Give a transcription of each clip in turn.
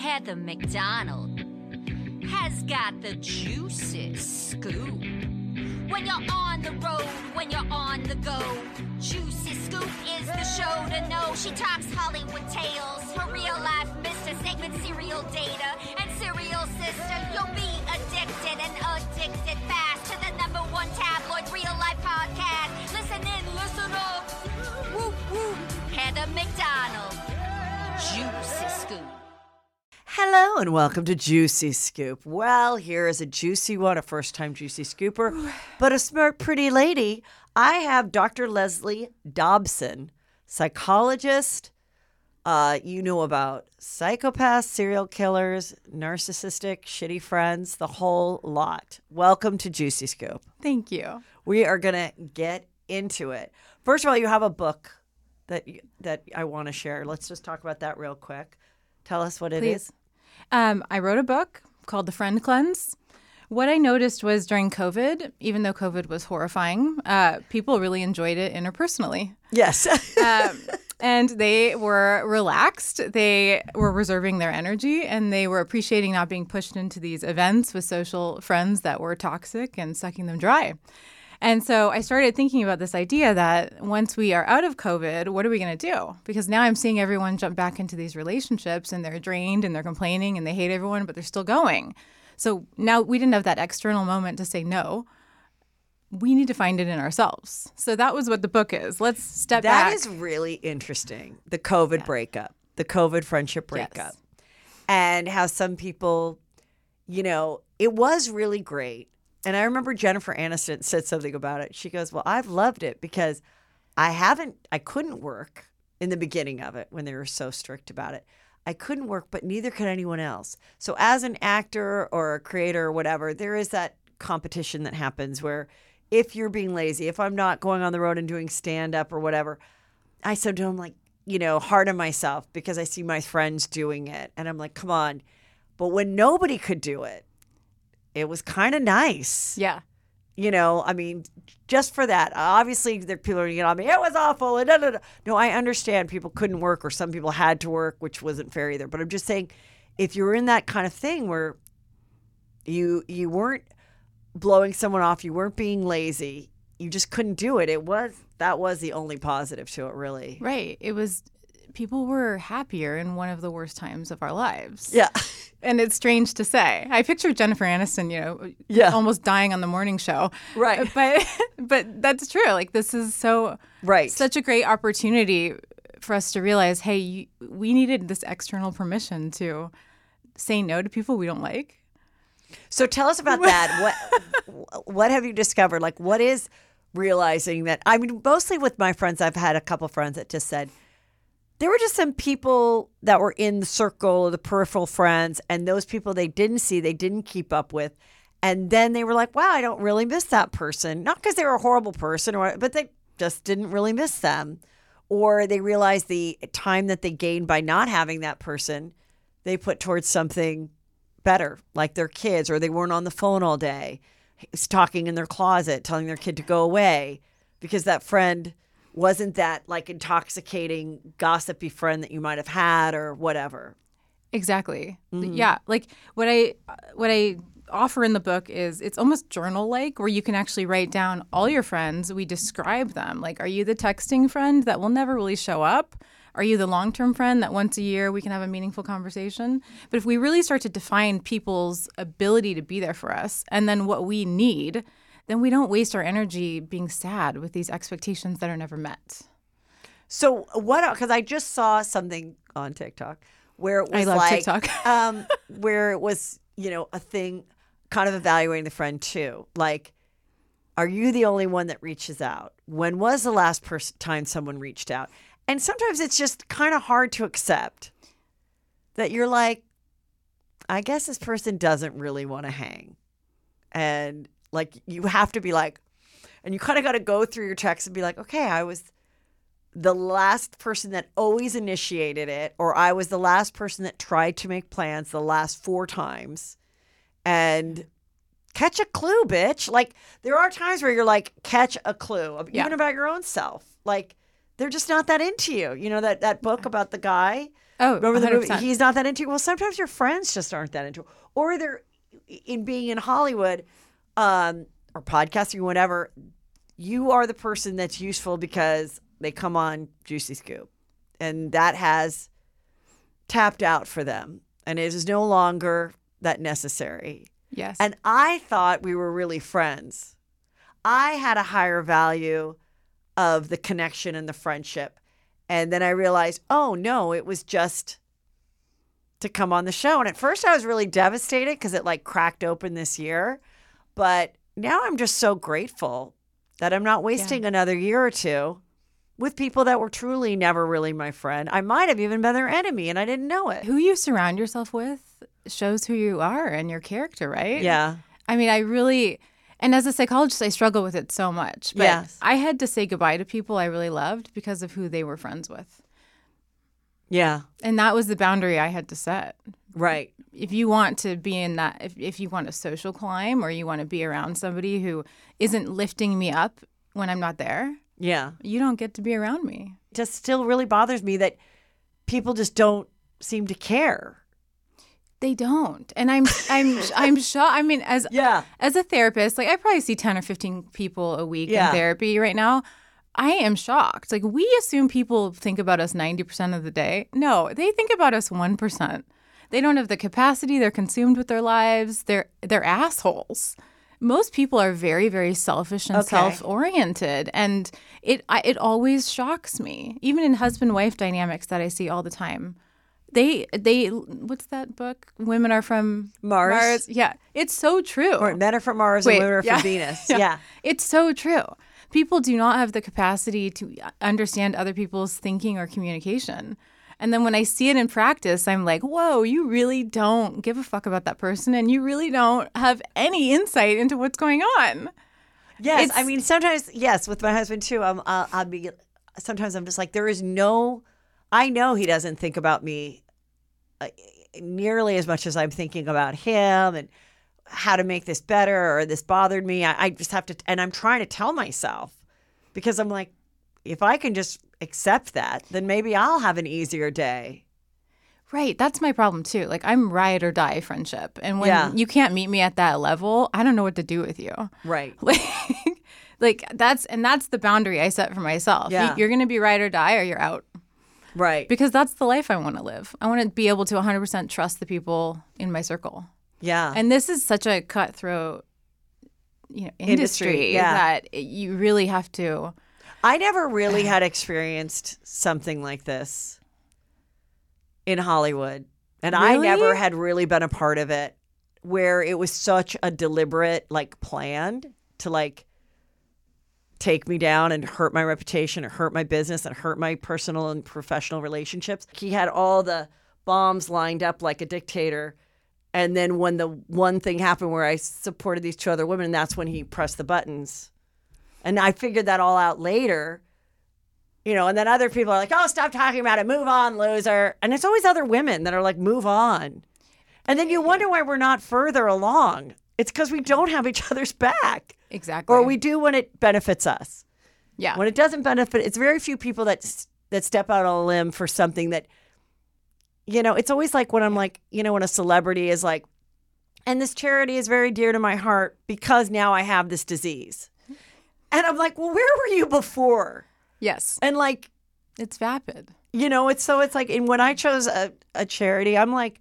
Heather McDonald has got the juiciest scoop. When you're on the road, when you're on the go, Juicy Scoop is the show to know. She talks Hollywood tales, her real life Mr. Segment serial data and serial sister. You'll be addicted and addicted fast to the #1 tabloid real life podcast. Listen in, listen up. Whoop, whoop. Heather McDonald, Juicy Scoop. Hello and welcome to Juicy Scoop. Well, here is a juicy one, a first-time Juicy Scooper, but a smart, pretty lady. I have Dr. Leslie Dobson, psychologist. You know about psychopaths, serial killers, narcissistic, shitty friends, the whole lot. Welcome to Juicy Scoop. Thank you. We are going to get into it. First of all, you have a book that I want to share. Let's just talk about that real quick. Tell us what it is. I wrote a book called The Friend Cleanse. What I noticed was during COVID, even though COVID was horrifying, people really enjoyed it interpersonally. Yes. And they were relaxed. They were reserving their energy, and they were appreciating not being pushed into these events with social friends that were toxic and sucking them dry. And so I started thinking about this idea that once we are out of COVID, what are we going to do? Because now I'm seeing everyone jump back into these relationships and they're drained and they're complaining and they hate everyone, but they're still going. So now we didn't have that external moment to say no. We need to find it in ourselves. So that was what the book is. Let's step back. That is really interesting. The COVID breakup, the COVID friendship breakup. Yes. And how some people, it was really great. And I remember Jennifer Aniston said something about it. She goes, well, I've loved it because I couldn't work in the beginning of it when they were so strict about it. I couldn't work, but neither could anyone else. So as an actor or a creator or whatever, there is that competition that happens where if you're being lazy, if I'm not going on the road and doing stand-up or whatever, I sometimes hard on myself because I see my friends doing it. And I'm like, come on. But when nobody could do it, it was kind of nice. Yeah. Just for that. Obviously, there are people are getting on me, it was awful. And da. No, I understand people couldn't work or some people had to work, which wasn't fair either. But I'm just saying, if you're in that kind of thing where you weren't blowing someone off, you weren't being lazy, you just couldn't do it. That was the only positive to it, really. Right. It was, people were happier in one of the worst times of our lives. Yeah. And it's strange to say. I picture Jennifer Aniston, almost dying on the morning show. Right. But that's true. Like, this is such a great opportunity for us to realize, hey, we needed this external permission to say no to people we don't like. So tell us about that. What have you discovered? Like, what is realizing that? Mostly with my friends, I've had a couple friends that just said, there were just some people that were in the circle, the peripheral friends, and those people they didn't see, they didn't keep up with. And then they were like, wow, I don't really miss that person. Not because they were a horrible person, but they just didn't really miss them. Or they realized the time that they gained by not having that person, they put towards something better, like their kids, or they weren't on the phone all day, talking in their closet, telling their kid to go away because that friend wasn't that like intoxicating, gossipy friend that you might have had or whatever. Exactly. Mm-hmm. Yeah. Like what I offer in the book is it's almost journal-like where you can actually write down all your friends. We describe them. Like, are you the texting friend that will never really show up? Are you the long-term friend that once a year we can have a meaningful conversation? But if we really start to define people's ability to be there for us and then what we need, then we don't waste our energy being sad with these expectations that are never met. So because I just saw something on TikTok where it was TikTok. where it was, a thing kind of evaluating the friend too. Like, are you the only one that reaches out? When was the last time someone reached out? And sometimes it's just kind of hard to accept that you're like, I guess this person doesn't really want to hang. And like, you have to be like, and you kind of got to go through your texts and be like, okay, I was the last person that always initiated it, or I was the last person that tried to make plans the last 4 times. And catch a clue, bitch. Like, there are times where you're like, catch a clue, even about your own self. Like, they're just not that into you. You know, that book about the guy Oh, remember the movie? 100%. He's not that into you. Well, sometimes your friends just aren't that into you. Or they're in being in Hollywood or podcasting or whatever. You are the person that's useful because they come on Juicy Scoop. And that has tapped out for them. And it is no longer that necessary. Yes. And I thought we were really friends. I had a higher value of the connection and the friendship. And then I realized, oh, no, it was just to come on the show. And at first I was really devastated because it like cracked open this year. But now I'm just so grateful that I'm not wasting another year or two with people that were truly never really my friend. I might have even been their enemy and I didn't know it. Who you surround yourself with shows who you are and your character, right? Yeah. I mean, I really, and as a psychologist, I struggle with it so much. But Yes. I had to say goodbye to people I really loved because of who they were friends with. Yeah. And that was the boundary I had to set. Right. If you want to be in that, if you want a social climb or you want to be around somebody who isn't lifting me up when I'm not there, Yeah. you don't get to be around me. It just still really bothers me that people just don't seem to care. They don't, and I'm shocked. I mean, as a therapist, like I probably see 10 or 15 people a week in therapy right now. I am shocked. Like we assume people think about us 90% of the day. No, they think about us 1%. They don't have the capacity. They're consumed with their lives. They're assholes. Most people are very, very selfish and self-oriented, and it always shocks me. Even in husband-wife dynamics that I see all the time. They what's that book? Women are from Mars. Yeah, it's so true. Or men are from Mars and women are from Venus. Yeah. It's so true. People do not have the capacity to understand other people's thinking or communication. And then when I see it in practice, I'm like, whoa, you really don't give a fuck about that person and you really don't have any insight into what's going on. Yes. I mean, sometimes, yes, with my husband too, sometimes I'm just like, I know he doesn't think about me nearly as much as I'm thinking about him and how to make this better or this bothered me. I just have to, and I'm trying to tell myself because I'm like, if I can just accept that, then maybe I'll have an easier day. Right. That's my problem too. Like I'm ride or die friendship. And when you can't meet me at that level, I don't know what to do with you. Right. Like that's the boundary I set for myself. Yeah. You're going to be ride or die or you're out. Right. Because that's the life I want to live. I want to be able to 100% trust the people in my circle. Yeah. And this is such a cutthroat, industry that you really have to. I never really had experienced something like this in Hollywood. And I never had really been a part of it where it was such a deliberate, planned to take me down and hurt my reputation or hurt my business and hurt my personal and professional relationships. He had all the bombs lined up like a dictator. And then when the one thing happened where I supported these two other women, that's when he pressed the buttons. And I figured that all out later, and then other people are like, oh, stop talking about it. Move on, loser. And it's always other women that are like, move on. And then you wonder why we're not further along. It's because we don't have each other's back. Exactly. Or we do when it benefits us. Yeah. When it doesn't benefit, it's very few people that step out on a limb for something that, it's always like when I'm like, when a celebrity is like, and this charity is very dear to my heart because now I have this disease. And I'm like, well, where were you before? Yes. And it's vapid. It's like, and when I chose a charity, I'm like,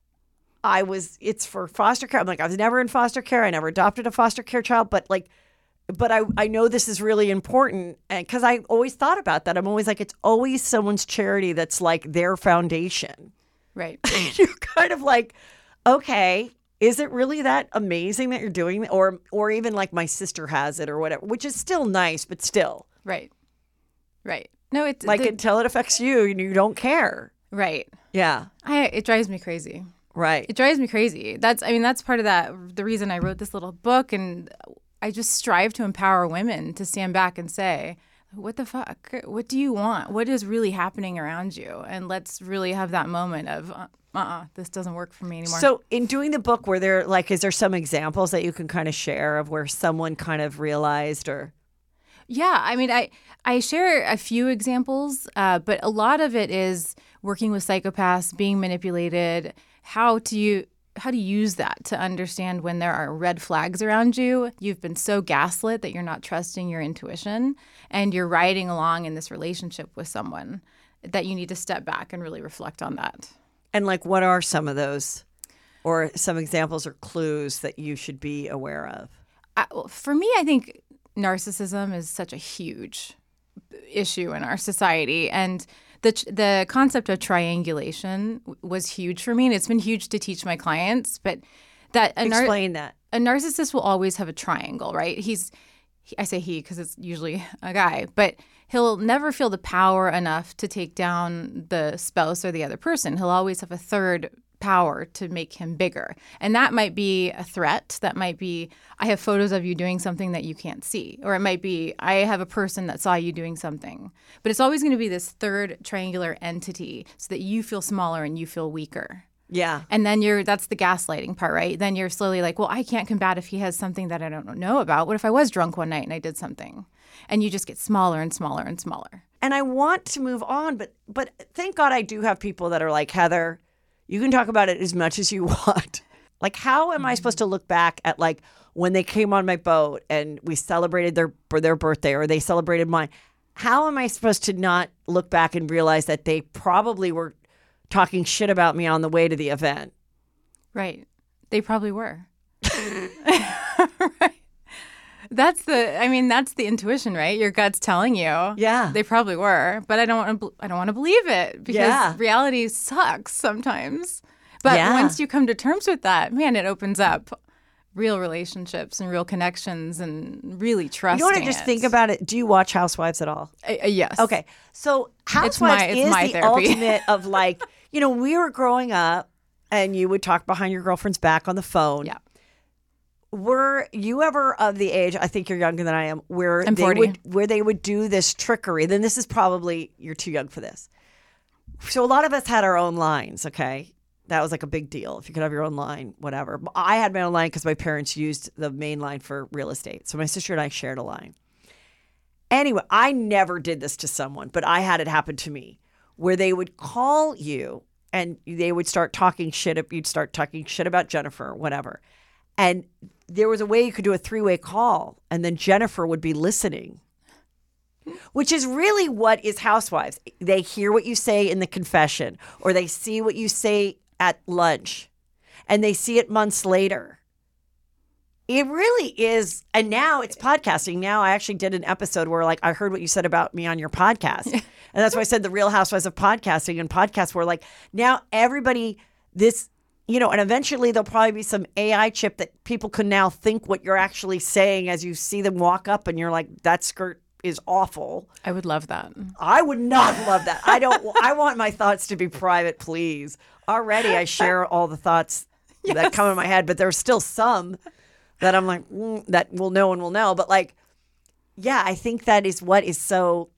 it's for foster care. I'm like, I was never in foster care. I never adopted a foster care child, but I know this is really important. And because I always thought about that. I'm always like, it's always someone's charity that's like their foundation. Right. You're kind of like, okay, is it really that amazing that you're doing it? Or even like my sister has it or whatever, which is still nice, but still. Right. Right. No, it's until it affects you and you don't care. Right. Yeah. It drives me crazy. Right. It drives me crazy. That's part of the reason I wrote this little book. And I just strive to empower women to stand back and say, what the fuck? What do you want? What is really happening around you? And let's really have that moment of, this doesn't work for me anymore. So in doing the book, is there some examples that you can kind of share of where someone kind of realized or? Yeah. I mean, I share a few examples, but a lot of it is working with psychopaths, being manipulated, how to use that to understand when there are red flags around you. You've been so gaslit that you're not trusting your intuition, and you're riding along in this relationship with someone that you need to step back and really reflect on that. And like, what are some of those, or some examples or clues that you should be aware of? For me, I think narcissism is such a huge issue in our society, and the concept of triangulation was huge for me, and it's been huge to teach my clients. But Explain that. A narcissist will always have a triangle, right? I say he because it's usually a guy, but he'll never feel the power enough to take down the spouse or the other person. He'll always have a third power to make him bigger. And that might be a threat. That might be, I have photos of you doing something that you can't see. Or it might be, I have a person that saw you doing something. But it's always going to be this third triangular entity so that you feel smaller and you feel weaker. Yeah. And then that's the gaslighting part, right? Then you're slowly like, well, I can't combat if he has something that I don't know about. What if I was drunk one night and I did something? And you just get smaller and smaller and smaller. And I want to move on, but thank God I do have people that are like, Heather, you can talk about it as much as you want. Like, how am I supposed to look back at like when they came on my boat and we celebrated their birthday, or they celebrated mine? How am I supposed to not look back and realize that they probably were talking shit about me on the way to the event? Right. They probably were. Right. That's the intuition, right? Your gut's telling you. Yeah. They probably were, but I don't want to believe it because reality sucks sometimes. But once you come to terms with that, man, it opens up real relationships and real connections and really trusting. You know what I just think about it? Do you watch Housewives at all? Yes. Okay. So Housewives is the therapy. ultimate of like, when we were growing up and you would talk behind your girlfriend's back on the phone. Yeah. Were you ever of the age, I think you're younger than I am, where I'm 40. They would do this trickery? Then this is probably, you're too young for this. So a lot of us had our own lines, okay? That was like a big deal. If you could have your own line, whatever. I had my own line because my parents used the main line for real estate. So my sister and I shared a line. Anyway, I never did this to someone, but I had it happen to me, where they would call you and they would start talking shit. You'd start talking shit about Jennifer, whatever. And there was a way you could do a 3-way call, and then Jennifer would be listening, which is really what is Housewives. They hear what you say in the confession, or they see what you say at lunch, and they see it months later. It really is. And now it's podcasting. Now I actually did an episode where like, I heard what you said about me on your podcast. And that's why I said the Real Housewives of Podcasting, and podcasts were like, now everybody, and eventually there'll probably be some AI chip that people can now think what you're actually saying as you see them walk up and you're like, that skirt is awful. I would love that. I would not love that. I want my thoughts to be private, please. Already I share all the thoughts that come in my head, but there's still some that I'm like, that no one will know. But like, yeah, I think that is what is so,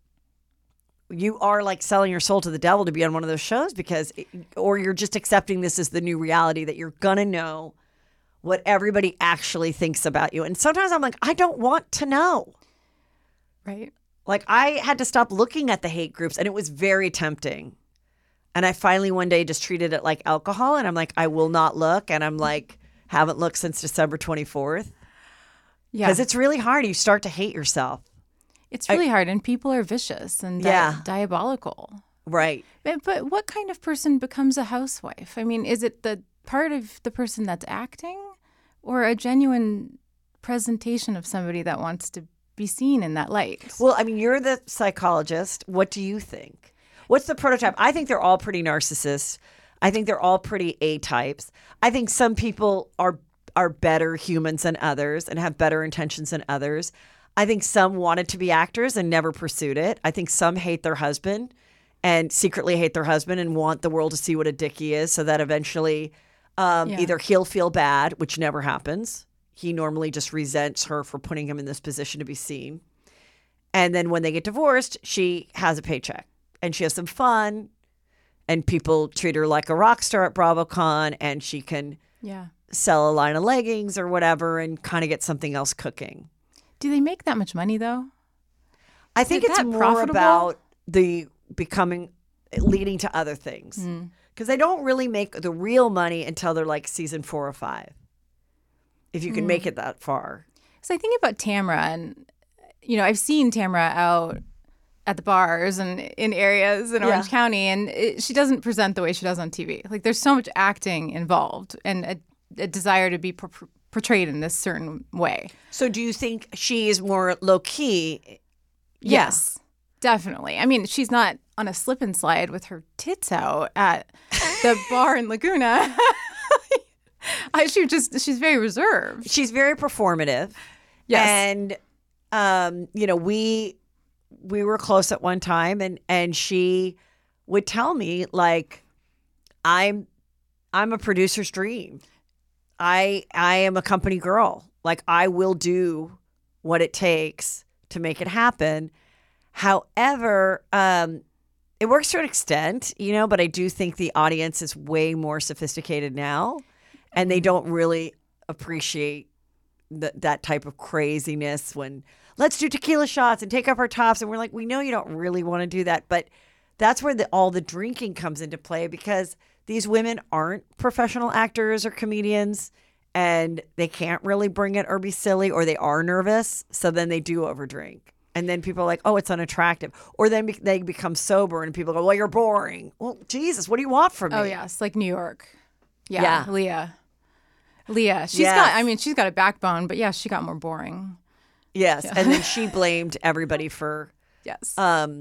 you are like selling your soul to the devil to be on one of those shows or you're just accepting this as the new reality that you're going to know what everybody actually thinks about you. And sometimes I'm like, I don't want to know. Right. Like I had to stop looking at the hate groups, and it was very tempting. And I finally one day just treated it like alcohol, and I'm like, I will not look. And I'm like, haven't looked since December 24th. Yeah. Because it's really hard. You start to hate yourself. It's really hard, and people are vicious and diabolical. Right. But what kind of person becomes a housewife? I mean, is it the part of the person that's acting, or a genuine presentation of somebody that wants to be seen in that light? Well, I mean, you're the psychologist. What do you think? What's the prototype? I think they're all pretty narcissists. I think they're all pretty A-types. I think some people are better humans than others and have better intentions than others. I think some wanted to be actors and never pursued it. I think some hate their husband and secretly hate their husband and want the world to see what a dick he is, so that eventually either he'll feel bad, which never happens. He normally just resents her for putting him in this position to be seen. And then when they get divorced, she has a paycheck and she has some fun, and people treat her like a rock star at BravoCon, and she can sell a line of leggings or whatever and kind of get something else cooking. Do they make that much money, though? I think it's more profitable? about the becoming leading to other things. Because they don't really make the real money until they're like season 4 or 5. If you can make it that far. So I think about Tamra, and I've seen Tamra out at the bars and in areas in Orange County, and she doesn't present the way she does on TV. Like there's so much acting involved and a desire to be portrayed in this certain way. So do you think she is more low key? Yes, definitely. I mean, she's not on a slip and slide with her tits out at the bar in Laguna. She's very reserved. She's very performative. Yes. And, we were close at one time, and she would tell me, like, I'm a producer's dream. I am a company girl. Like, I will do what it takes to make it happen. However, it works to an extent, but I do think the audience is way more sophisticated now, and they don't really appreciate that type of craziness when let's do tequila shots and take off our tops. And we're like, we know you don't really want to do that. But that's where all the drinking comes into play, because these women aren't professional actors or comedians, and they can't really bring it or be silly, or they are nervous. So then they do overdrink. And then people are like, oh, it's unattractive. Or then they become sober and people go, well, you're boring. Well, Jesus, what do you want from me? Oh, yes. Like New York. Yeah. Leah. She's got a backbone, but yeah, she got more boring. Yes. Yeah. And then she blamed everybody for, yes.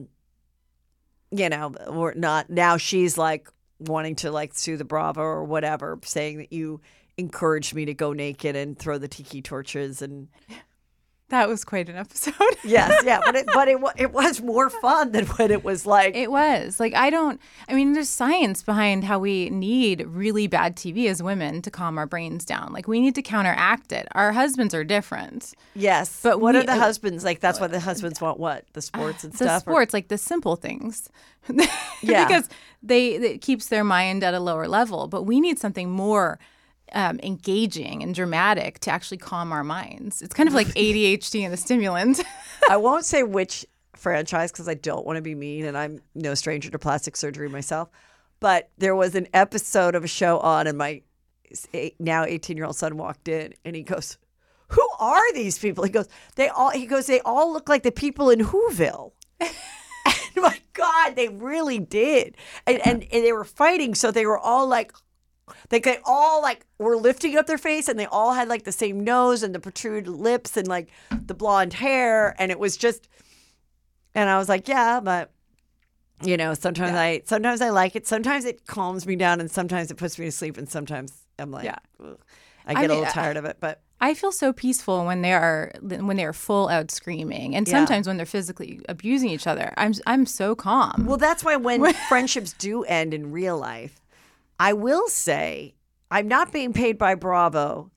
Or not. Now she's like wanting to like sue the Bravo or whatever, saying that you encouraged me to go naked and throw the tiki torches and. That was quite an episode. Yes, yeah, but it was more fun than when it was like. It was like there's science behind how we need really bad TV as women to calm our brains down. Like we need to counteract it. Our husbands are different. Yes, but what are the husbands like? That's why the husbands want what, the sports and stuff. The sports, like the simple things. Yeah, because it keeps their mind at a lower level. But we need something more. Engaging and dramatic to actually calm our minds. It's kind of like ADHD and the stimulant. I won't say which franchise because I don't want to be mean, and I'm no stranger to plastic surgery myself. But there was an episode of a show on, and my now 18-year-old son walked in, and he goes, "Who are these people?" He goes, "They all look like the people in Whoville." And my God, they really did, and they were fighting, so they were all like. They all like were lifting up their face, and they all had like the same nose and the protruded lips and like the blonde hair, and it was just. And I was like, yeah, but sometimes I like it. Sometimes it calms me down, and sometimes it puts me to sleep, and sometimes I'm like, I get a little tired of it. But I feel so peaceful when they are full out screaming, and sometimes when they're physically abusing each other, I'm so calm. Well, that's why when friendships do end in real life. I will say I'm not being paid by Bravo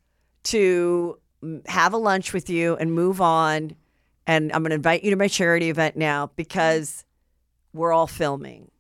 to have a lunch with you and move on. And I'm going to invite you to my charity event now because we're all filming.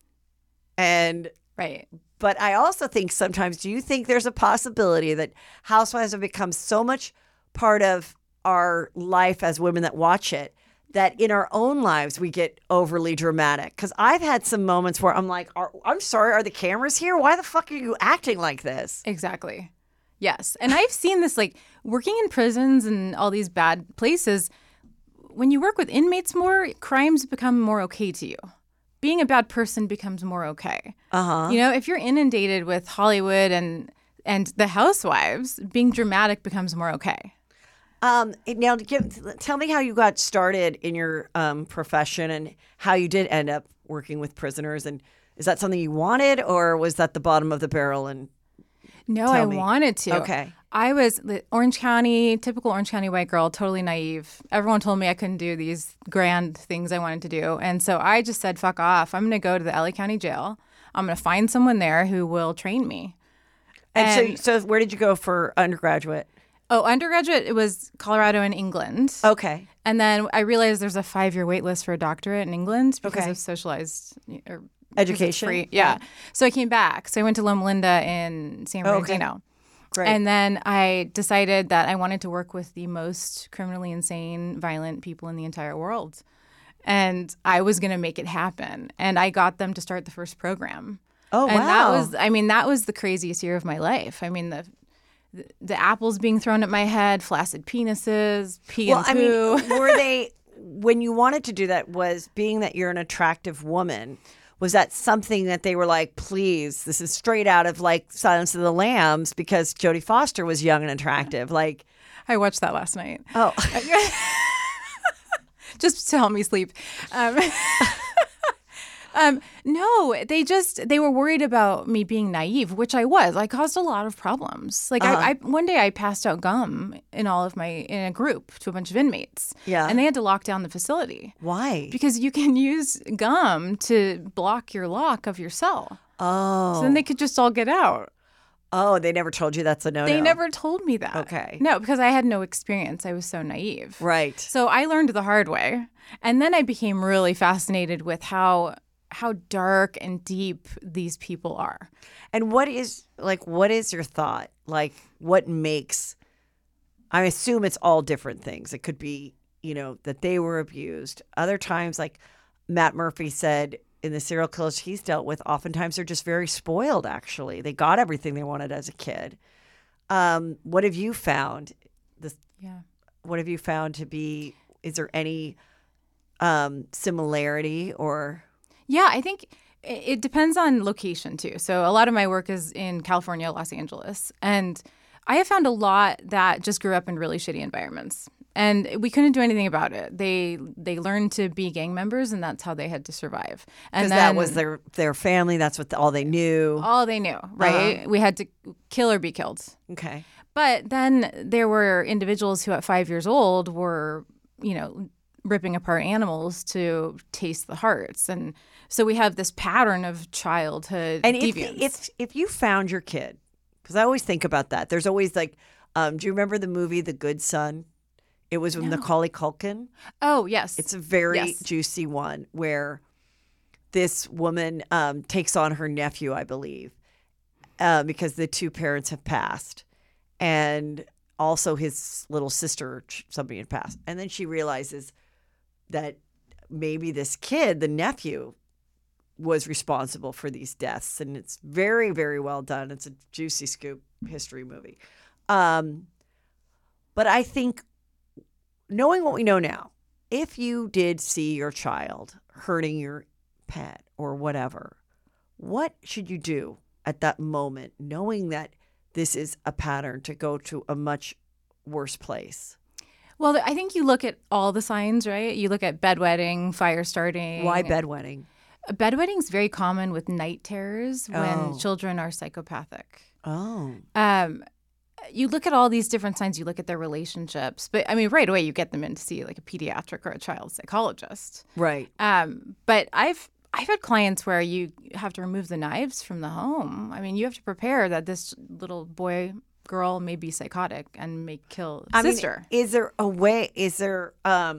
And right. But I also think sometimes, do you think there's a possibility that Housewives have become so much part of our life as women that watch it that in our own lives we get overly dramatic? Because I've had some moments where I'm like, I'm sorry, are the cameras here? Why the fuck are you acting like this? Exactly. Yes. And I've seen this, like, working in prisons and all these bad places. When you work with inmates more, crimes become more okay to you. Being a bad person becomes more okay. Uh-huh. If you're inundated with Hollywood and the Housewives, being dramatic becomes more okay. Now, tell me how you got started in your profession and how you did end up working with prisoners. And is that something you wanted, or was that the bottom of the barrel? And no, I wanted to. Okay. I was the typical Orange County white girl, totally naive. Everyone told me I couldn't do these grand things I wanted to do. And so I just said, fuck off. I'm going to go to the LA County Jail. I'm going to find someone there who will train me. And so where did you go for undergraduate? Oh, undergraduate, it was Colorado and England. Okay. And then I realized there's a 5-year wait list for a doctorate in England because of socialized education. Free. Yeah. So I came back. So I went to Loma Linda in San Bernardino. Okay. Great. And then I decided that I wanted to work with the most criminally insane, violent people in the entire world. and I was going to make it happen. And I got them to start the first program. Oh, and wow. that was the craziest year of my life. I mean, the apples being thrown at my head, flaccid penises, pee and poo. Were they, when you wanted to do that, was being that you're an attractive woman, was that something that they were like, please, this is straight out of like Silence of the Lambs because Jodie Foster was young and attractive. Like, I watched that last night. oh, Just to help me sleep. No, they were worried about me being naive, which I was. I caused a lot of problems. Like I one day I passed out gum in a group to a bunch of inmates. Yeah. And they had to lock down the facility. why? Because you can use gum to block your lock of your cell. Oh. So then they could just all get out. Oh, they never told you that's a no-no. They never told me that. Okay. No, because I had no experience. I was so naive. Right. So I learned the hard way. And then I became really fascinated with how dark and deep these people are. And what is your thought? Like, what makes, I assume it's all different things. It could be, that they were abused. Other times, like Matt Murphy said, in the serial killers he's dealt with, oftentimes they're just very spoiled, actually. They got everything they wanted as a kid. What have you found? What have you found to be, is there any similarity or... Yeah, I think it depends on location too. So a lot of my work is in California, Los Angeles, and I have found a lot that just grew up in really shitty environments, and we couldn't do anything about it. They learned to be gang members, and that's how they had to survive. And that was their family. That's all they knew. All they knew, right? We had to kill or be killed. Okay. But then there were individuals who at 5 years old were, ripping apart animals to taste the hearts. And so we have this pattern of childhood deviance. If you found your kid, because I always think about that. There's always like, do you remember the movie The Good Son? It was with Macaulay Culkin. Oh, yes. It's a very juicy one where this woman takes on her nephew, I believe, because the two parents have passed. And also his little sister, somebody had passed. And then she realizes that maybe this kid, the nephew, was responsible for these deaths. And it's very, very well done. It's a juicy scoop history movie. But I think, knowing what we know now, if you did see your child hurting your pet or whatever, what should you do at that moment, knowing that this is a pattern to go to a much worse place? Well, I think you look at all the signs, right? You look at bedwetting, fire starting. Why bedwetting? Bedwetting is very common with night terrors when children are psychopathic. Oh. You look at all these different signs. You look at their relationships. But, I mean, right away you get them in to see like a pediatric or a child psychologist. Right. But I've had clients where you have to remove the knives from the home. I mean, you have to prepare that this little girl may be psychotic and may kill sister. Is there a way? Is there a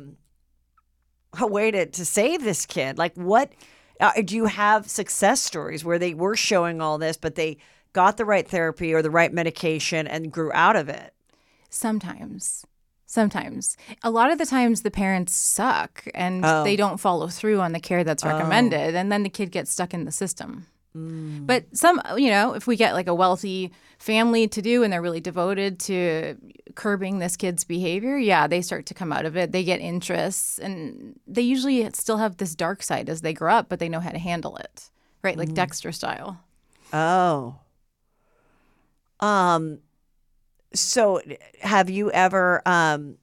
way to save this kid? Like, what do you have success stories where they were showing all this, but they got the right therapy or the right medication and grew out of it? Sometimes. A lot of the times the parents suck and they don't follow through on the care that's recommended, and then the kid gets stuck in the system. But some, if we get like a wealthy family to do and they're really devoted to curbing this kid's behavior, they start to come out of it. They get interests, and they usually still have this dark side as they grow up, but they know how to handle it, right? Like Dexter style. Oh. So have you ever, and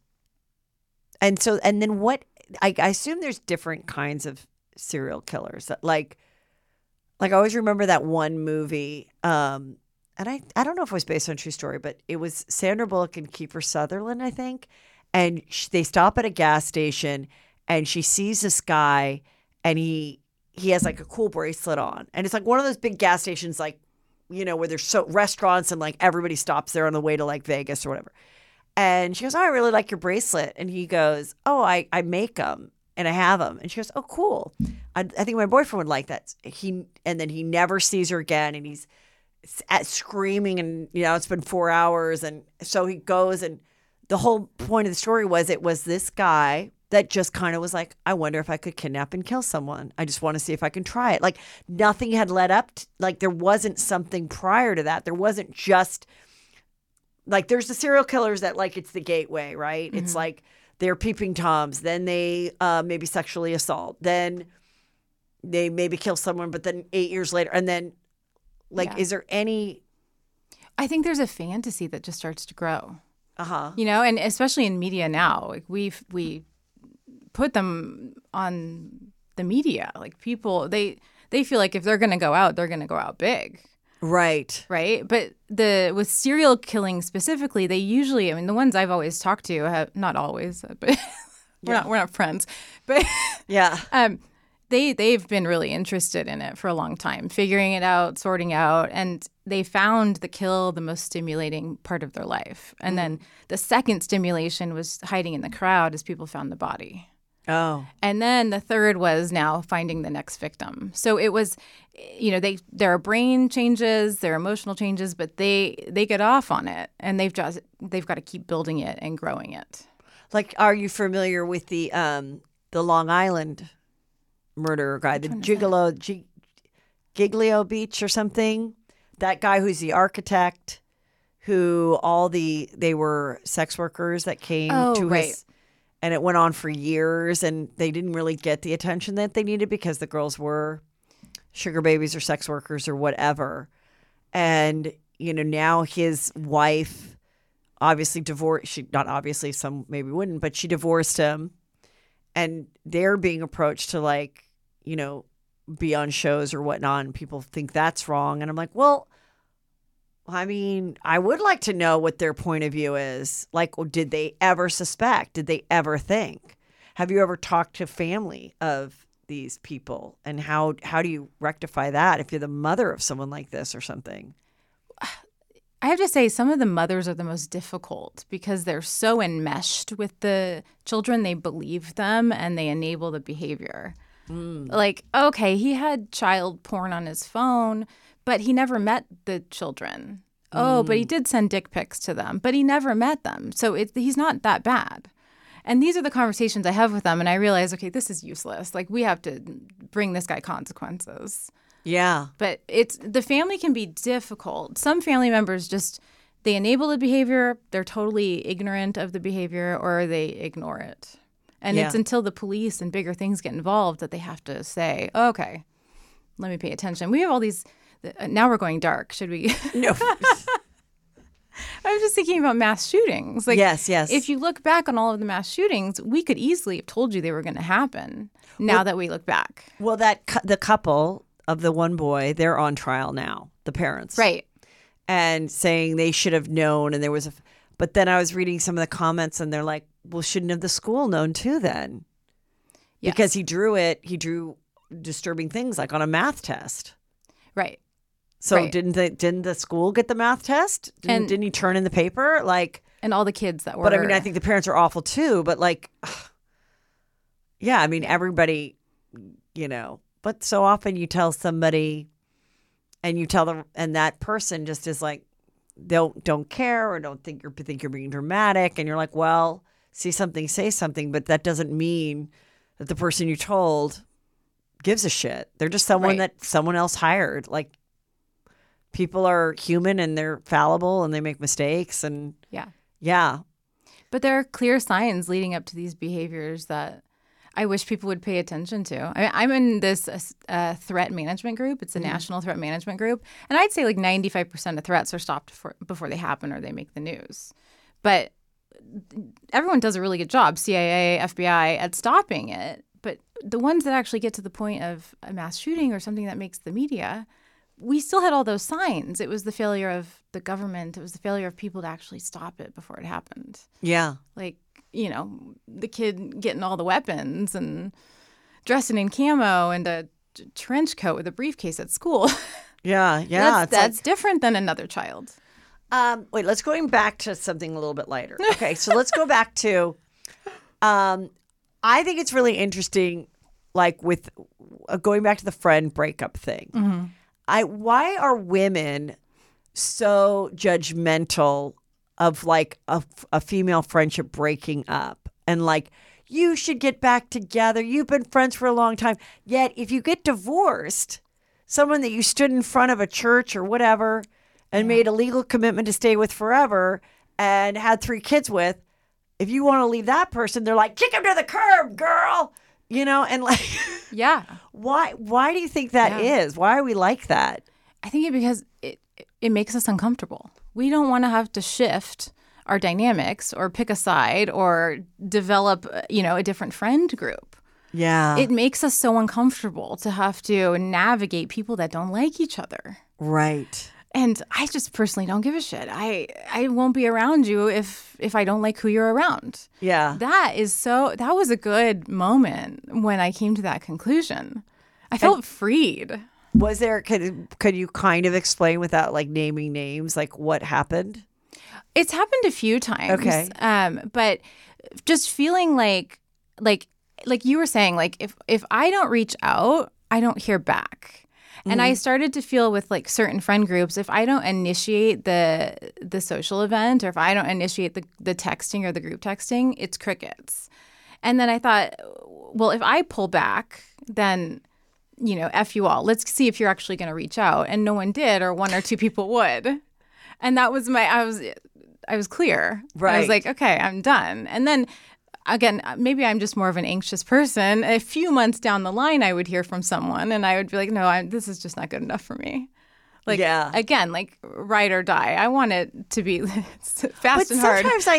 then what, I assume there's different kinds of serial killers that like I always remember that one movie, and I don't know if it was based on a true story, but it was Sandra Bullock and Kiefer Sutherland, I think. And they stop at a gas station and she sees this guy and he has like a cool bracelet on. And it's like one of those big gas stations, like, where there's restaurants and like everybody stops there on the way to like Vegas or whatever. And she goes, "Oh, I really like your bracelet." And he goes, "Oh, I make them and I have them." And she goes, "Oh, cool. I think my boyfriend would like that." And then he never sees her again, and he's screaming, and it's been 4 hours, and so he goes, and the whole point of the story was it was this guy that just kind of was like, I wonder if I could kidnap and kill someone. I just want to see if I can try it. Like nothing had led up to, like there wasn't something prior to that. There wasn't just like there's the serial killers that like it's the gateway, right? It's like they're peeping toms, then they maybe sexually assault, then they maybe kill someone, but then 8 years later, and then like is there any? I think there's a fantasy that just starts to grow. Uh-huh. You know, and especially in media now, like we put them on the media. Like people, they feel like if they're going to go out, they're going to go out big. Right. Right. But with serial killing specifically, they usually, I mean, the ones I've always talked to have, not always, but we're not friends, but they've been really interested in it for a long time, figuring it out, sorting out, and they found the kill the most stimulating part of their life. And then the second stimulation was hiding in the crowd as people found the body. Oh. And then the third was now finding the next victim. So it was, you know, there are brain changes, there are emotional changes, but they get off on it, and they've got to keep building it and growing it. Like, are you familiar with the Long Island murderer guy, the Giglio Beach or something? That guy who's the architect, who they were sex workers that came to his, and it went on for years, and they didn't really get the attention that they needed because the girls were sugar babies or sex workers or whatever. And, you know, now his wife obviously divorced, not obviously, some maybe wouldn't, but she divorced him, and they're being approached to like, you know, be on shows or whatnot, and people think that's wrong. And I'm like, well, I mean, I would like to know what their point of view is. Like, did they ever suspect? Did they ever think? Have you ever talked to family of these people? And how do you rectify that if you're the mother of someone like this or something? I have to say, some of the mothers are the most difficult because they're so enmeshed with the children. They believe them and they enable the behavior. Like, okay, he had child porn on his phone, but he never met the children. Oh, but he did send dick pics to them, but he never met them. So he's not that bad. And these are the conversations I have with them. And I realize, okay, this is useless. Like, we have to bring this guy consequences. Yeah. But the family can be difficult. Some family members they enable the behavior. They're totally ignorant of the behavior, or they ignore it. And it's until the police and bigger things get involved that they have to say, okay, let me pay attention. We have all these. Now we're going dark. Should we? No. I was just thinking about mass shootings. Like, yes. If you look back on all of the mass shootings, we could easily have told you they were going to happen. Now that we look back. Well, the couple of the one boy, they're on trial now, the parents. Right. And saying they should have known. And but then I was reading some of the comments, and they're like, well, shouldn't have the school known too then? Yes. Because he drew disturbing things like on a math test. Right. So didn't the school get the math test? Didn't he turn in the paper? Like, and all the kids that were. But I mean, I think the parents are awful too. But like, yeah, I mean, everybody, you know. But so often you tell somebody, and you tell them, and that person just is like, don't care, or don't think you're being dramatic, and you're like, well, see something, say something, but that doesn't mean that the person you told gives a shit. They're just someone that someone else hired. Like, people are human and they're fallible and they make mistakes, and yeah. But there are clear signs leading up to these behaviors that I wish people would pay attention to. I mean, I'm in this threat management group. It's a national threat management group. And I'd say like 95% of threats are stopped before they happen or they make the news. But everyone does a really good job, CIA, FBI, at stopping it. But the ones that actually get to the point of a mass shooting or something that makes the media, we still had all those signs. It was the failure of the government. It was the failure of people to actually stop it before it happened. Yeah. Like, you know, the kid getting all the weapons and dressing in camo and a trench coat with a briefcase at school. Yeah. That's different than another child. Wait, let's going back to something a little bit lighter. Okay, so let's go back to, I think it's really interesting, like with going back to the friend breakup thing. Mm-hmm. Why are women so judgmental of like a female friendship breaking up? And like, You should get back together. You've been friends for a long time. Yet if you get divorced, someone that you stood in front of a church or whatever and made a legal commitment to stay with forever and had 3 kids with, if you want to leave that person, they're like, kick him to the curb, girl. You know, and like, Yeah. why do you think that is? Why are we like that? I think because it makes us uncomfortable. We don't want to have to shift our dynamics or pick a side or develop, a different friend group. Yeah. It makes us so uncomfortable to have to navigate people that don't like each other. Right. And I just personally don't give a shit. I won't be around you if I don't like who you're around. Yeah. That was a good moment when I came to that conclusion. I felt freed. Was there, could you kind of explain without like naming names, like what happened? It's happened a few times. Okay. But just feeling like you were saying, like if I don't reach out, I don't hear back. And I started to feel with like certain friend groups, if I don't initiate the social event or if I don't initiate the texting or the group texting, it's crickets. And then I thought, well, if I pull back, then, F you all. Let's see if you're actually going to reach out. And no one did, or 1 or 2 people would. And that was I was clear. Right. I was like, okay, I'm done. And then again, maybe I'm just more of an anxious person. A few months down the line, I would hear from someone and I would be like, no, this is just not good enough for me. Like, again, like ride or die. I want it to be fast and hard. Sometimes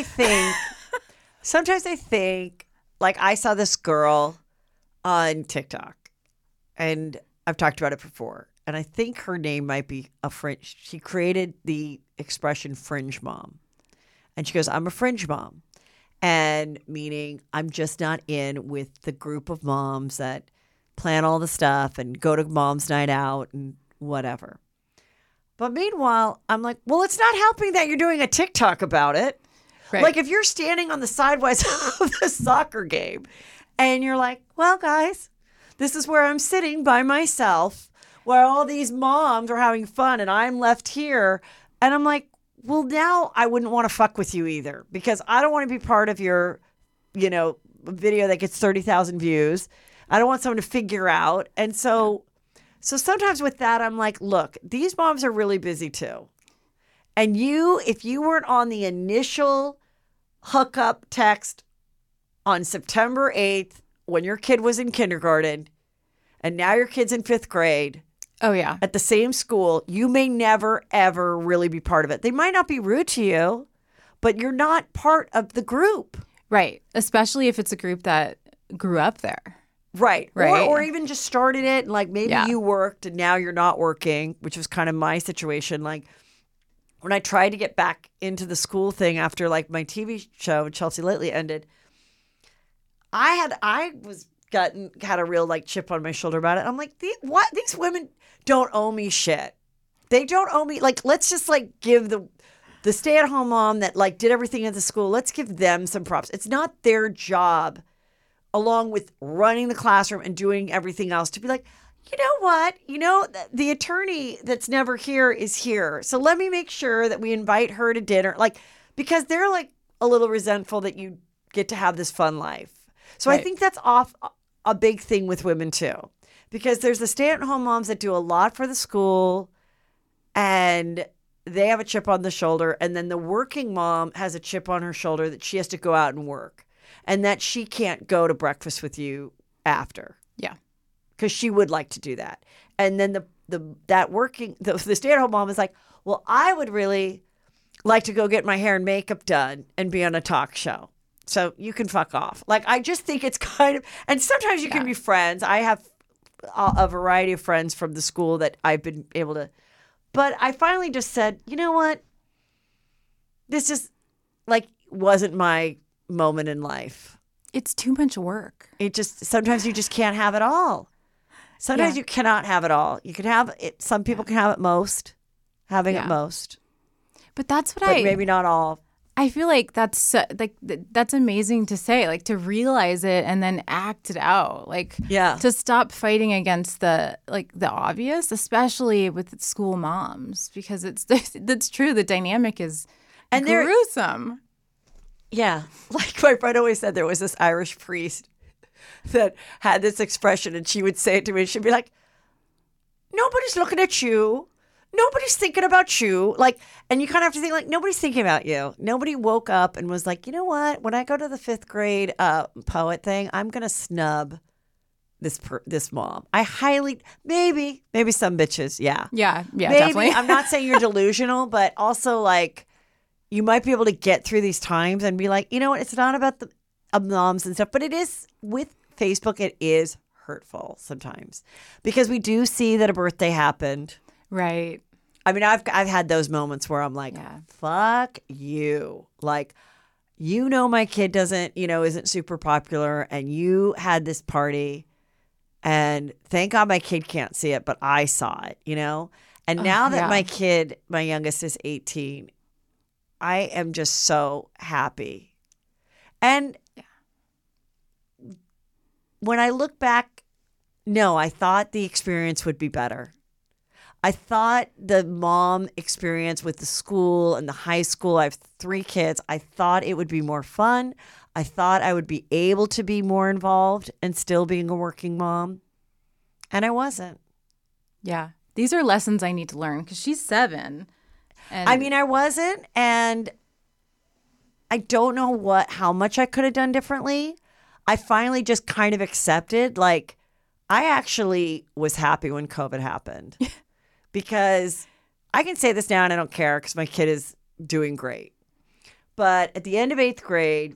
I think, like I saw this girl on TikTok and I've talked about it before. And I think her name might be she created the expression fringe mom. And she goes, I'm a fringe mom. And meaning I'm just not in with the group of moms that plan all the stuff and go to mom's night out and whatever. But meanwhile, I'm like, well, it's not helping that you're doing a TikTok about it. Right. Like if you're standing on the sidelines of the soccer game and you're like, well, guys, this is where I'm sitting by myself where all these moms are having fun and I'm left here. And I'm like, well, now I wouldn't want to fuck with you either because I don't want to be part of your, video that gets 30,000 views. I don't want someone to figure out. And so sometimes with that, I'm like, look, these moms are really busy too. And if you weren't on the initial hookup text on September 8th when your kid was in kindergarten and now your kid's in 5th grade, oh, yeah. at the same school, you may never, ever really be part of it. They might not be rude to you, but you're not part of the group. Right. Especially if it's a group that grew up there. Right. Right. Or even just started it and like maybe you worked and now you're not working, which was kind of my situation. Like when I tried to get back into the school thing after like my TV show, Chelsea Lately, ended, I had a real like chip on my shoulder about it. I'm like, what? These women don't owe me shit. They don't owe me. Like, let's just like give the stay-at-home mom that like did everything at the school. Let's give them some props. It's not their job, along with running the classroom and doing everything else, to be like, you know what? The attorney that's never here is here. So let me make sure that we invite her to dinner. Like, because they're like a little resentful that you get to have this fun life. So Right. I think that's a big thing with women too. Because there's the stay-at-home moms that do a lot for the school and they have a chip on the shoulder. And then the working mom has a chip on her shoulder that she has to go out and work and that she can't go to breakfast with you after. Yeah. Because she would like to do that. And then the stay-at-home mom is like, well, I would really like to go get my hair and makeup done and be on a talk show. So you can fuck off. Like, I just think it's kind of, and sometimes you can be friends. I have a variety of friends from the school that I've been able to, but I finally just said, you know what? This just like wasn't my moment in life. It's too much work. Sometimes you just can't have it all. Sometimes you cannot have it all. You can have it. Some people can have it most, it most, But that's what but maybe not all. I feel like that's amazing to say, like to realize it and then act it out, like to stop fighting against the obvious, especially with school moms, because that's true. The dynamic is gruesome. Yeah. Like my friend always said, there was this Irish priest that had this expression, and she would say it to me. She'd be like, nobody's looking at you. Nobody's thinking about you. Like, and you kind of have to think, like, nobody's thinking about you. Nobody woke up and was like, you know what? When I go to the 5th grade poet thing, I'm going to snub this mom. I highly, maybe some bitches. Yeah. Yeah. Yeah, Maybe. definitely. I'm not saying you're delusional, but also like you might be able to get through these times and be like, you know what? It's not about the moms and stuff, but it is with Facebook. It is hurtful sometimes because we do see that a birthday happened. Right. I mean, I've had those moments where I'm like, Yeah. fuck you. Like, you know, my kid doesn't, isn't super popular, and you had this party. And thank God my kid can't see it, but I saw it, And now that my youngest is 18, I am just so happy. And when I look back, no, I thought the experience would be better. I thought the mom experience with the school and the high school, I have 3 kids, I thought it would be more fun. I thought I would be able to be more involved and still being a working mom. And I wasn't. Yeah. These are lessons I need to learn because she's 7. And I mean, I wasn't. And I don't know how much I could have done differently. I finally just kind of accepted, like, I actually was happy when COVID happened because I can say this now and I don't care because my kid is doing great. But at the end of 8th grade,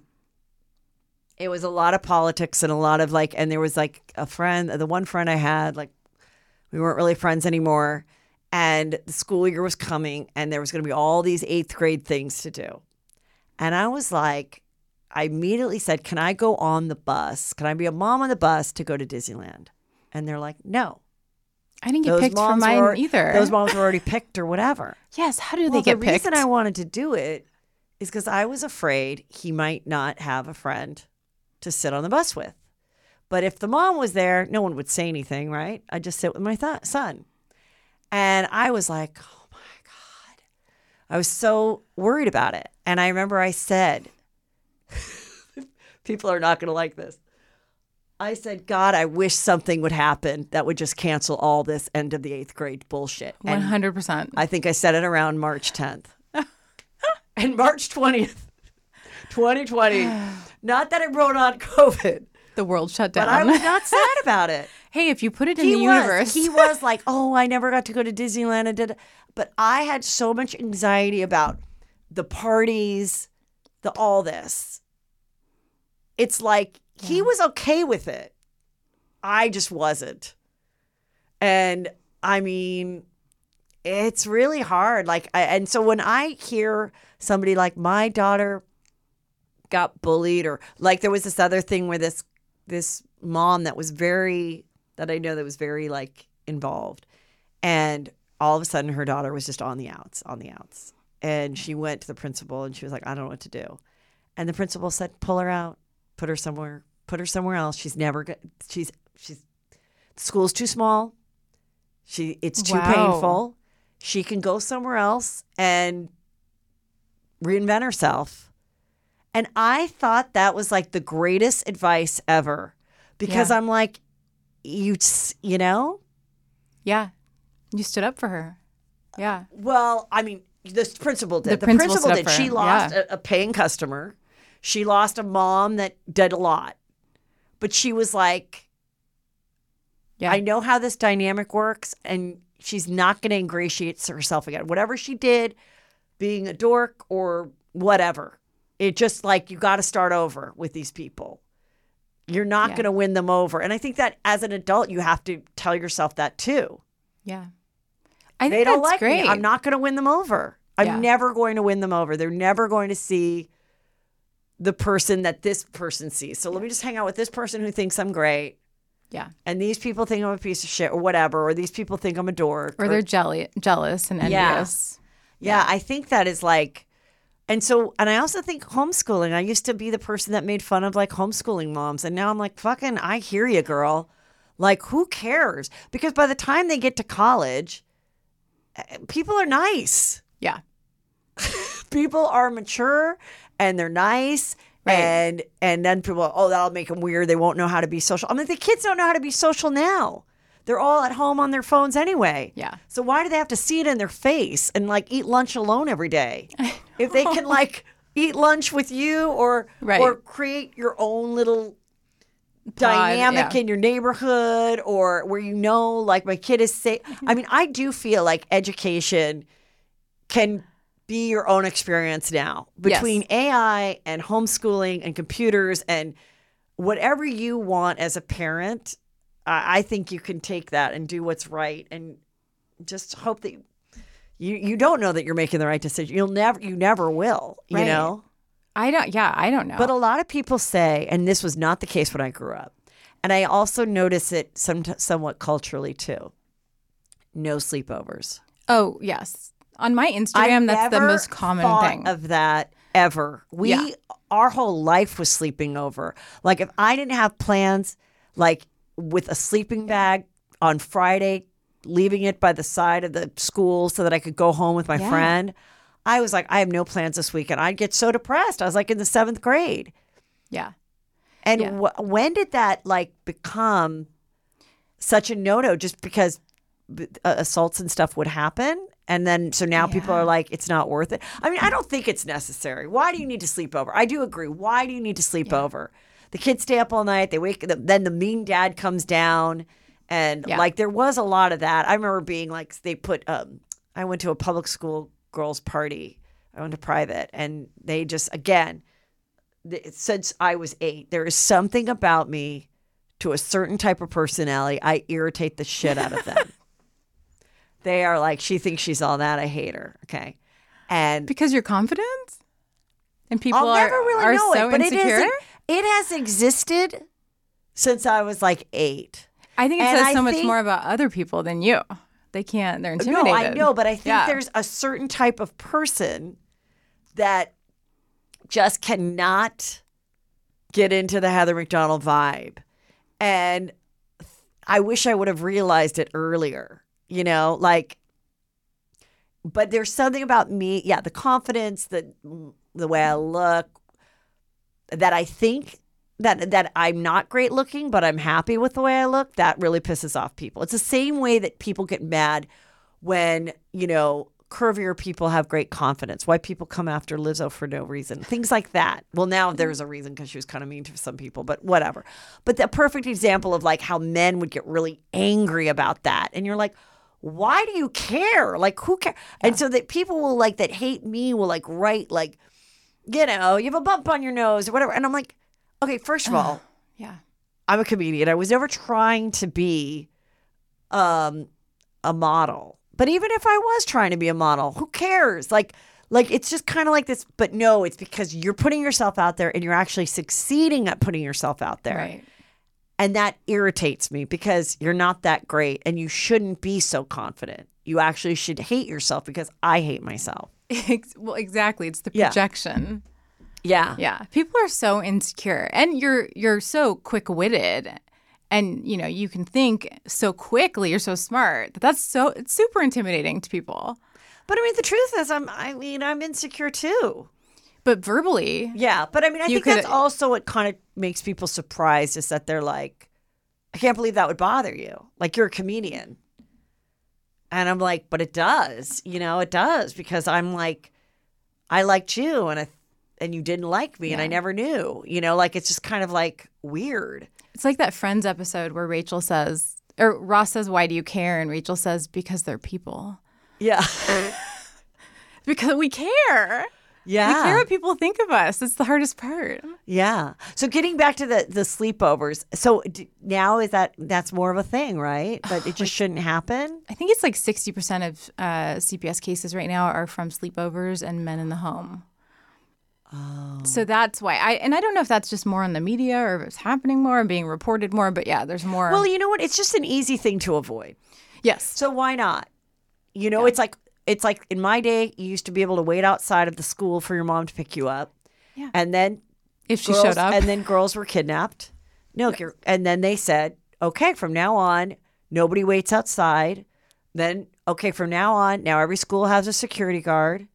it was a lot of politics and a lot of and there was like a friend, the one friend I had, like we weren't really friends anymore. And the school year was coming and there was going to be all these 8th grade things to do. And I was like, I immediately said, can I go on the bus? Can I be a mom on the bus to go to Disneyland? And they're like, no. I didn't get picked for mine either. Those moms were already picked or whatever. Yes. How do they get picked? The reason I wanted to do it is because I was afraid he might not have a friend to sit on the bus with. But if the mom was there, no one would say anything, right? I'd just sit with my son. And I was like, oh my God. I was so worried about it. And I remember I said, people are not going to like this. I said, God, I wish something would happen that would just cancel all this end of the 8th grade bullshit. 100%. I think I said it around March 10th. And March 20th, 2020, not that it wrote on COVID. The world shut down. But I was not sad about it. Hey, if you put it in the universe. He was like, oh, I never got to go to Disneyland. But I had so much anxiety about the parties, all this. It's like he was okay with it. I just wasn't. And I mean, it's really hard. And so when I hear somebody like my daughter got bullied, or like there was this other thing where this mom that was very involved, and all of a sudden her daughter was just on the outs. And she went to the principal and she was like, I don't know what to do. And the principal said, pull her out, put her somewhere else. She's never the school's too small. It's too painful. She can go somewhere else and reinvent herself. And I thought that was like the greatest advice ever, because I'm like, you know? Yeah. You stood up for her. Yeah. Well, I mean, the principal did. The principal did. She lost a paying customer. She lost a mom that did a lot. But she was like, I know how this dynamic works, and she's not going to ingratiate herself again. Whatever she did, being a dork or whatever, it just like, you got to start over with these people. You're not going to win them over. And I think that as an adult, you have to tell yourself that too. Yeah. I think they don't that's like great. me. I'm not going to win them over. I'm never going to win them over. They're never going to see the person that this person sees. So let me just hang out with this person who thinks I'm great. Yeah. And these people think I'm a piece of shit or whatever, or these people think I'm a dork. Or they're jealous and envious. Yeah, I think that is like, and I also think homeschooling, I used to be the person that made fun of like homeschooling moms. And now I'm like, fucking, I hear you, girl. Like, who cares? Because by the time they get to college, people are nice. Yeah. People are mature and they're nice. Right. And then people, oh, that'll make them weird. They won't know how to be social. I mean, the kids don't know how to be social now. They're all at home on their phones anyway. Yeah. So why do they have to see it in their face and like eat lunch alone every day? If they can like eat lunch with you or create your own little dynamic in your neighborhood or where you know like my kid is safe. I mean, I do feel like education can be your own experience now between AI and homeschooling and computers and whatever you want as a parent. I think you can take that and do what's right and just hope that you don't know that you're making the right decision. You never will, you know? I don't know. But a lot of people say, and this was not the case when I grew up, and I also notice it somewhat culturally too, no sleepovers. Oh, yes. On my Instagram, that's the most common thing. Of that ever. Our whole life was sleeping over. Like if I didn't have plans, like with a sleeping bag on Friday, leaving it by the side of the school so that I could go home with my friend, I was like, I have no plans this weekend. I'd get so depressed. I was like in the 7th grade. Yeah. And when did that like become such a no-no? Just because assaults and stuff would happen? And then, so now people are like, it's not worth it. I mean, I don't think it's necessary. Why do you need to sleep over? I do agree. Why do you need to sleep over? The kids stay up all night. They wake up. Then the mean dad comes down. And like, there was a lot of that. I remember being like, they put, I went to a public school girls' party. I went to private. And they just, again, since I was 8, there is something about me to a certain type of personality. I irritate the shit out of them. They are like, she thinks she's all that. I hate her. Okay. And because you're confident? And people I'll never really are know so it, but insecure? it has existed since I was like 8. I think it says so much more about other people than you. They're intimidated. No, I know, but I think there's a certain type of person that just cannot get into the Heather McDonald vibe. And I wish I would have realized it earlier. You know, like, but there's something about me, the confidence, the way I look, that I think that I'm not great looking, but I'm happy with the way I look. That really pisses off people. It's the same way that people get mad when, you know, curvier people have great confidence. Why people come after Lizzo for no reason. Things like that. Well, now there's a reason because she was kind of mean to some people, but whatever. But the perfect example of like how men would get really angry about that. And you're like, why do you care? Like, who cares? Yeah. And so that people will like, that hate me will like write like, you know, you have a bump on your nose or whatever. And I'm like, okay, first of all, I'm a comedian. I was never trying to be a model. But even if I was trying to be a model, who cares? Like it's just kind of like this. But no, it's because you're putting yourself out there and you're actually succeeding at putting yourself out there. Right. And that irritates me because you're not that great and you shouldn't be so confident. You actually should hate yourself because I hate myself. Well, exactly. It's the projection. Yeah. Yeah. People are so insecure and you're so quick-witted and, you know, you can think so quickly. You're so smart. It's super intimidating to people. But I mean, the truth is I'm insecure too. But verbally. Yeah. But I mean, I think that's also what kind of makes people surprised is that they're like, I can't believe that would bother you. Like, you're a comedian. And I'm like, but it does. You know, it does. Because I'm like, I liked you and you didn't like me and I never knew. You know, like, it's just kind of like weird. It's like that Friends episode where Rachel says, or Ross says, why do you care? And Rachel says, because they're people. Yeah. Because we care. Yeah. We care what people think of us. It's the hardest part. Yeah. So getting back to the sleepovers. So now that's more of a thing, right? But it just shouldn't happen? I think it's like 60% of CPS cases right now are from sleepovers and men in the home. Oh. So that's why. I don't know if that's just more on the media or if it's happening more and being reported more. But yeah, there's more. Well, you know what? It's just an easy thing to avoid. Yes. So why not? You know, it's like in my day, you used to be able to wait outside of the school for your mom to pick you up. Yeah. And then if she showed up. And then girls were kidnapped. No, and then they said, okay, from now on, nobody waits outside. Then, okay, from now on, now every school has a security guard.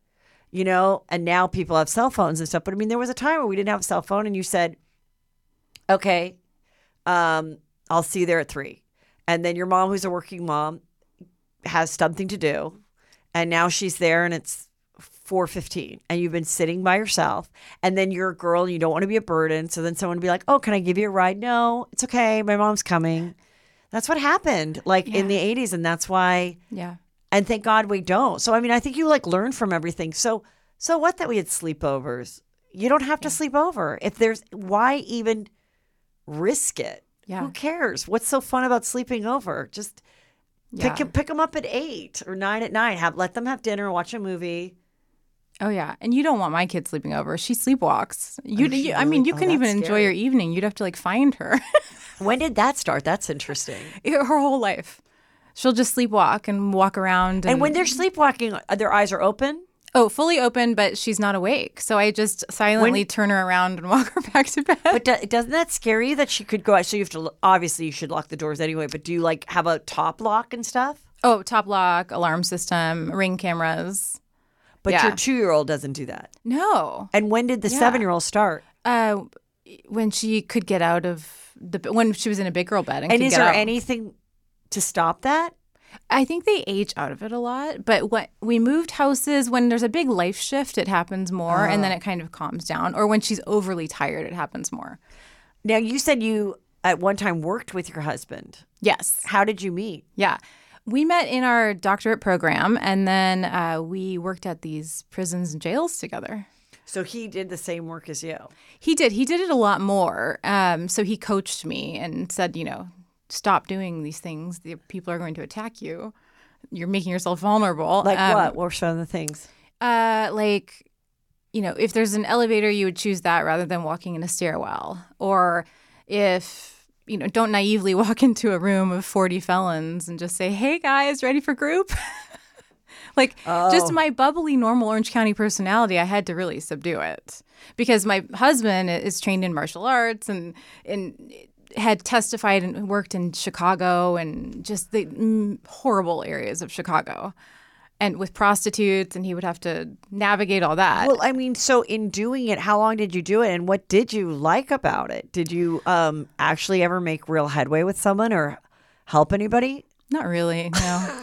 you know, and now people have cell phones and stuff. But I mean, there was a time where we didn't have a cell phone and you said, okay, I'll see you there at 3. And then your mom, who's a working mom, has something to do. And now she's there and it's 4:15 and you've been sitting by yourself. And then you're a girl and you don't want to be a burden. So then someone would be like, oh, can I give you a ride? No, it's okay. My mom's coming. That's what happened in the 80s. And that's why. Yeah. And thank God we don't. So, I mean, I think you like learn from everything. So what that we had sleepovers? You don't have to sleep over. Why even risk it? Yeah. Who cares? What's so fun about sleeping over? Just pick them up at 8 or 9 at night. Let them have dinner, watch a movie. Oh, yeah. And you don't want my kid sleeping over. She sleepwalks. You couldn't even enjoy scary. your evening. You'd have to find her. When did that start? That's interesting. Her whole life. She'll just sleepwalk and walk around. And when they're sleepwalking, their eyes are open? Oh, fully open, but she's not awake. So I just silently turn her around and walk her back to bed. But doesn't that scare you that she could go out? So you have to, obviously you should lock the doors anyway, but do you have a top lock and stuff? Oh, top lock, alarm system, Ring cameras. But your 2-year-old doesn't do that. No. And when did the 7-year-old start? When she could get out of when she was in a big girl bed. And is there anything to stop that? I think they age out of it a lot. But when we moved houses, when there's a big life shift, it happens more. And then it kind of calms down. Or when she's overly tired, it happens more. Now, you said you at one time worked with your husband. Yes. How did you meet? Yeah. We met in our doctorate program, and then we worked at these prisons and jails together. So he did the same work as you? He did. He did it a lot more. So he coached me and said, stop doing these things. The people are going to attack you. You're making yourself vulnerable. Like what? What were some of the things? If there's an elevator, you would choose that rather than walking in a stairwell. Or if... don't naively walk into a room of 40 felons and just say, hey, guys, ready for group? Just my bubbly, normal Orange County personality, I had to really subdue it. Because my husband is trained in martial arts and had testified and worked in Chicago and just the horrible areas of Chicago. And with prostitutes, and he would have to navigate all that. Well, I mean, so in doing it, how long did you do it, and what did you like about it? Did you actually ever make real headway with someone or help anybody? Not really, no.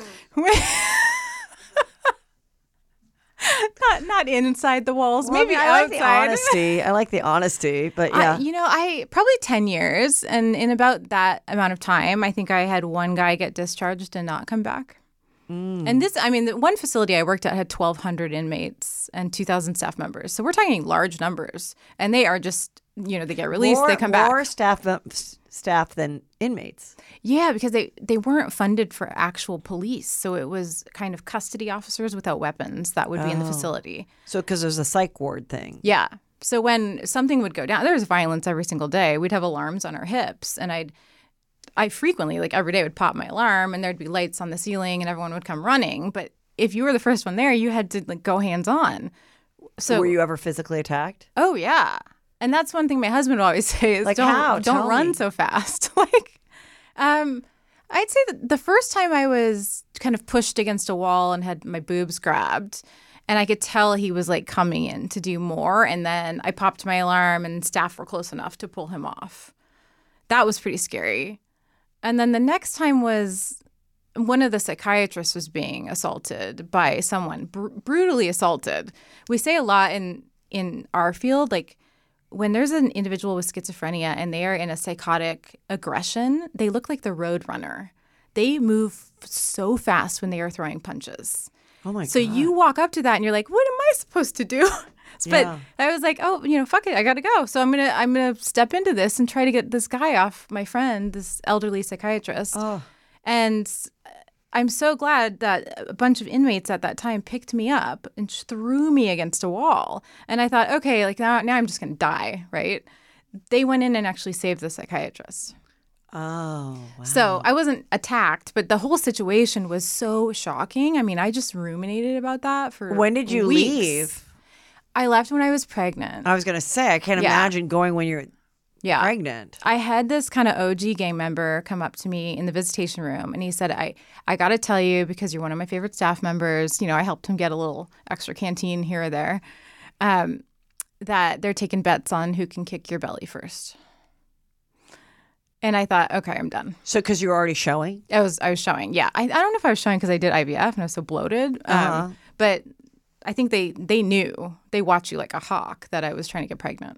not inside the walls, Well, maybe I like outside. the honesty. I like the honesty, but yeah. I probably 10 years, and in about that amount of time, I think I had one guy get discharged and not come back. And the one facility I worked at had 1,200 inmates and 2,000 staff members. So we're talking large numbers. And they are just, they get released, they come back. More staff than inmates. Yeah, because they weren't funded for actual police. So it was kind of custody officers without weapons that would be in the facility. So because there's a psych ward thing. Yeah. So when something would go down, there was violence every single day. We'd have alarms on our hips, and I frequently, every day, would pop my alarm, and there'd be lights on the ceiling, and everyone would come running. But if you were the first one there, you had to go hands-on. So were you ever physically attacked? Oh, yeah. And that's one thing my husband would always say is how? Don't run so fast. I'd say that the first time I was kind of pushed against a wall and had my boobs grabbed, and I could tell he was coming in to do more, and then I popped my alarm and staff were close enough to pull him off. That was pretty scary. And then the next time was one of the psychiatrists was being assaulted by someone, brutally assaulted. We say a lot in our field, when there's an individual with schizophrenia and they are in a psychotic aggression, they look like the road runner. They move so fast when they are throwing punches. Oh, my God. So you walk up to that and you're like, what am I supposed to do? But Yeah. I was like, fuck it, I gotta go. So I'm gonna step into this and try to get this guy off my friend, this elderly psychiatrist. Oh. And I'm so glad that a bunch of inmates at that time picked me up and threw me against a wall. And I thought, okay, now I'm just gonna die, right? They went in and actually saved the psychiatrist. Oh, wow. So I wasn't attacked, but the whole situation was so shocking. I mean, I just ruminated about that for When did you weeks. leave? I left when I was pregnant. I was going to say, I can't Yeah. imagine going when you're Yeah. pregnant. I had this kind of OG gang member come up to me in the visitation room, and he said, I got to tell you, because you're one of my favorite staff members, I helped him get a little extra canteen here or there, that they're taking bets on who can kick your belly first. And I thought, okay, I'm done. So because you were already showing? I was showing, yeah. I don't know if I was showing because I did IVF and I was so bloated, but I think they knew. They watched you like a hawk that I was trying to get pregnant.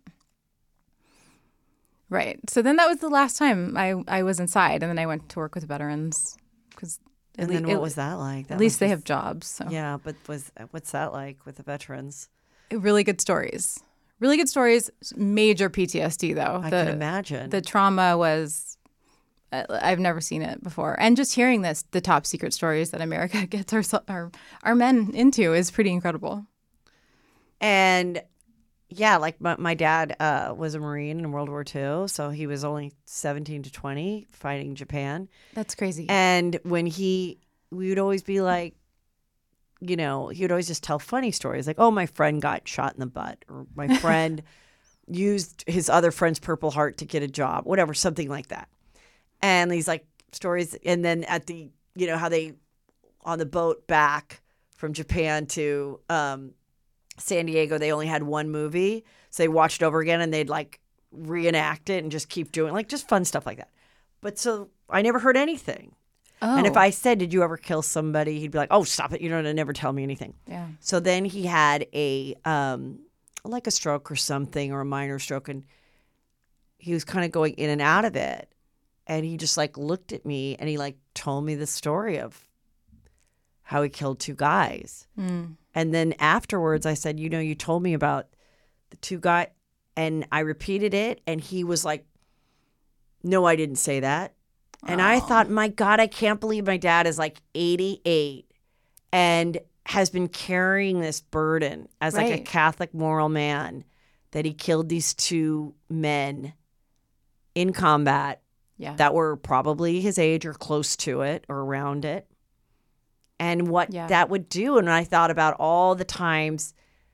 Right. So then that was the last time I was inside, and then I went to work with veterans. And then what was that like? At least they have jobs. So. Yeah, but what's that like with the veterans? Really good stories. Really good stories. Major PTSD, though. I can imagine. The trauma was, I've never seen it before. And just hearing the top secret stories that America gets our men into is pretty incredible. And yeah, like my dad was a Marine in World War II, so he was only 17 to 20 fighting Japan. That's crazy. And when we would always be like, he would always just tell funny stories like, oh, my friend got shot in the butt, or my friend used his other friend's Purple Heart to get a job, whatever, something like that. And these like stories. And then at the, how they, on the boat back from Japan to San Diego, they only had one movie. So they watched it over again and they'd like reenact it and just keep doing like just fun stuff like that. But so I never heard anything. Oh. And if I said, did you ever kill somebody? He'd be like, oh, stop it. Never tell me anything. Yeah. So then he had like a stroke or something, or a minor stroke. And he was kind of going in and out of it. And he just like looked at me and he like told me the story of how he killed two guys. Mm. And then afterwards I said, you told me about the two guys. And I repeated it. And he was like, no, I didn't say that. And I thought, my God, I can't believe my dad is like 88 and has been carrying this burden as like a Catholic moral man, that he killed these two men in combat that were probably his age or close to it or around it. And what that would do. And I thought about all the times,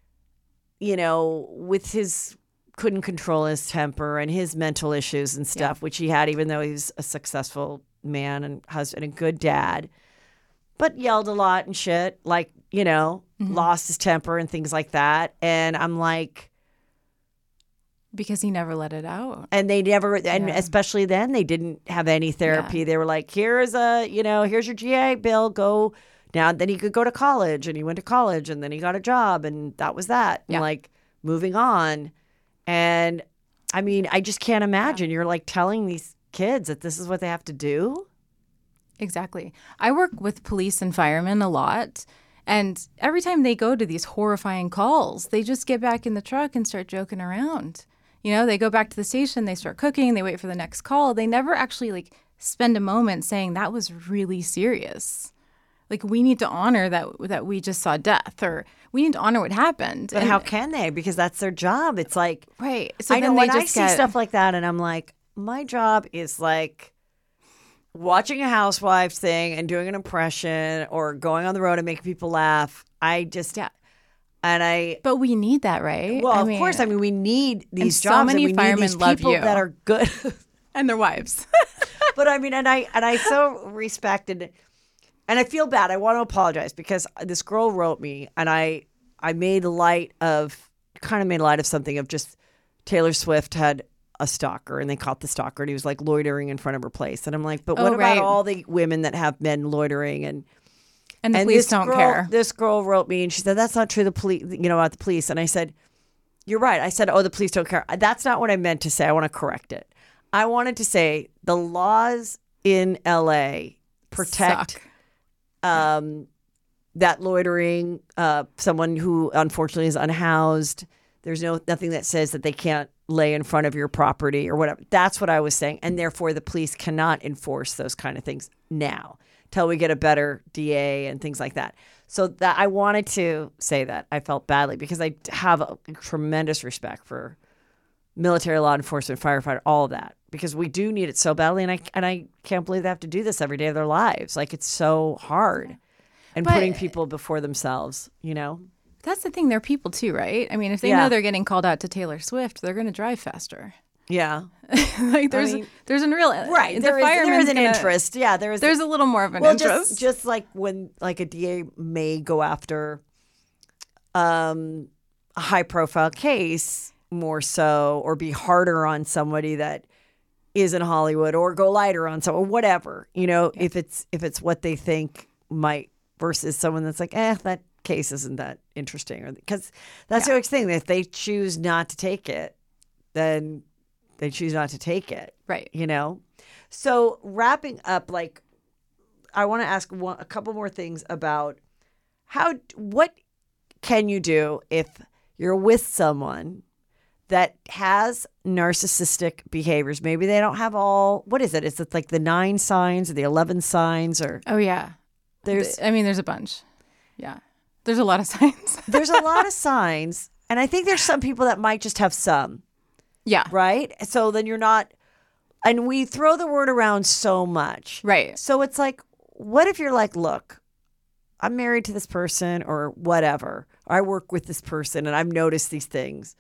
with his couldn't control his temper and his mental issues and stuff, which he had, even though he was a successful man and husband and a good dad, but yelled a lot and shit, like, lost his temper and things like that. And I'm like, because he never let it out. And they never, and especially then, they didn't have any therapy. Yeah. They were like, here's your GI Bill, go. Now, then he could go to college, and he went to college, and then he got a job, and that was that. Yeah. And like moving on. And I mean, I just can't imagine. You're like telling these kids that this is what they have to do. Exactly. I work with police and firemen a lot. And every time they go to these horrifying calls, they just get back in the truck and start joking around. They go back to the station, they start cooking, they wait for the next call. They never actually like spend a moment saying that was really serious. Like, we need to honor that we just saw death, or we need to honor what happened. But how can they? Because that's their job. It's like, right. So I know when I see stuff like that, and I'm like, my job is like watching a Housewives thing and doing an impression, or going on the road and making people laugh. But we need that, right? Well, of course. I mean, we need these jobs. So many and we firemen need these love people you that are good, and their wives. But I mean, and I so respected. And I feel bad. I want to apologize because this girl wrote me, and I made light of something of just Taylor Swift had a stalker, and they caught the stalker, and he was like loitering in front of her place. And I'm like, but what about all the women that have men loitering and the police don't care? This girl wrote me, and she said, that's not true. The police, about the police. And I said, you're right. I said, the police don't care. That's not what I meant to say. I want to correct it. I wanted to say the laws in LA protect that loitering, someone who unfortunately is unhoused. There's nothing that says that they can't lay in front of your property or whatever. That's what I was saying. And therefore the police cannot enforce those kind of things now till we get a better DA and things like that. So that I wanted to say that. I felt badly because I have a tremendous respect for military, law enforcement, firefighter, all of that, because we do need it so badly. And I can't believe they have to do this every day of their lives. Like, it's so hard, and putting people before themselves, That's the thing. They're people too, right? I mean, if they know they're getting called out to Taylor Swift, they're going to drive faster. Yeah. Like there's an real Right. The There is an fireman's interest. Yeah. There's a little more of an well, interest. just like when like a DA may go after a high profile case more so, or be harder on somebody that is in Hollywood, or go lighter on someone, whatever, if it's what they think might, versus someone that's like, that case isn't that interesting, or because that's the always thing. If they choose not to take it, then they choose not to take it. Right. So wrapping up, like, I want to ask a couple more things about what can you do if you're with someone that has narcissistic behaviors? Maybe they don't have all, what is it? Is it like the 9 signs or the 11 signs, or? Oh, yeah. There's a bunch. Yeah. There's a lot of signs. There's a lot of signs. And I think there's some people that might just have some. Yeah. Right? So then you're not, and we throw the word around so much. Right. So it's like, what if you're like, look, I'm married to this person or whatever, or I work with this person and I've noticed these things.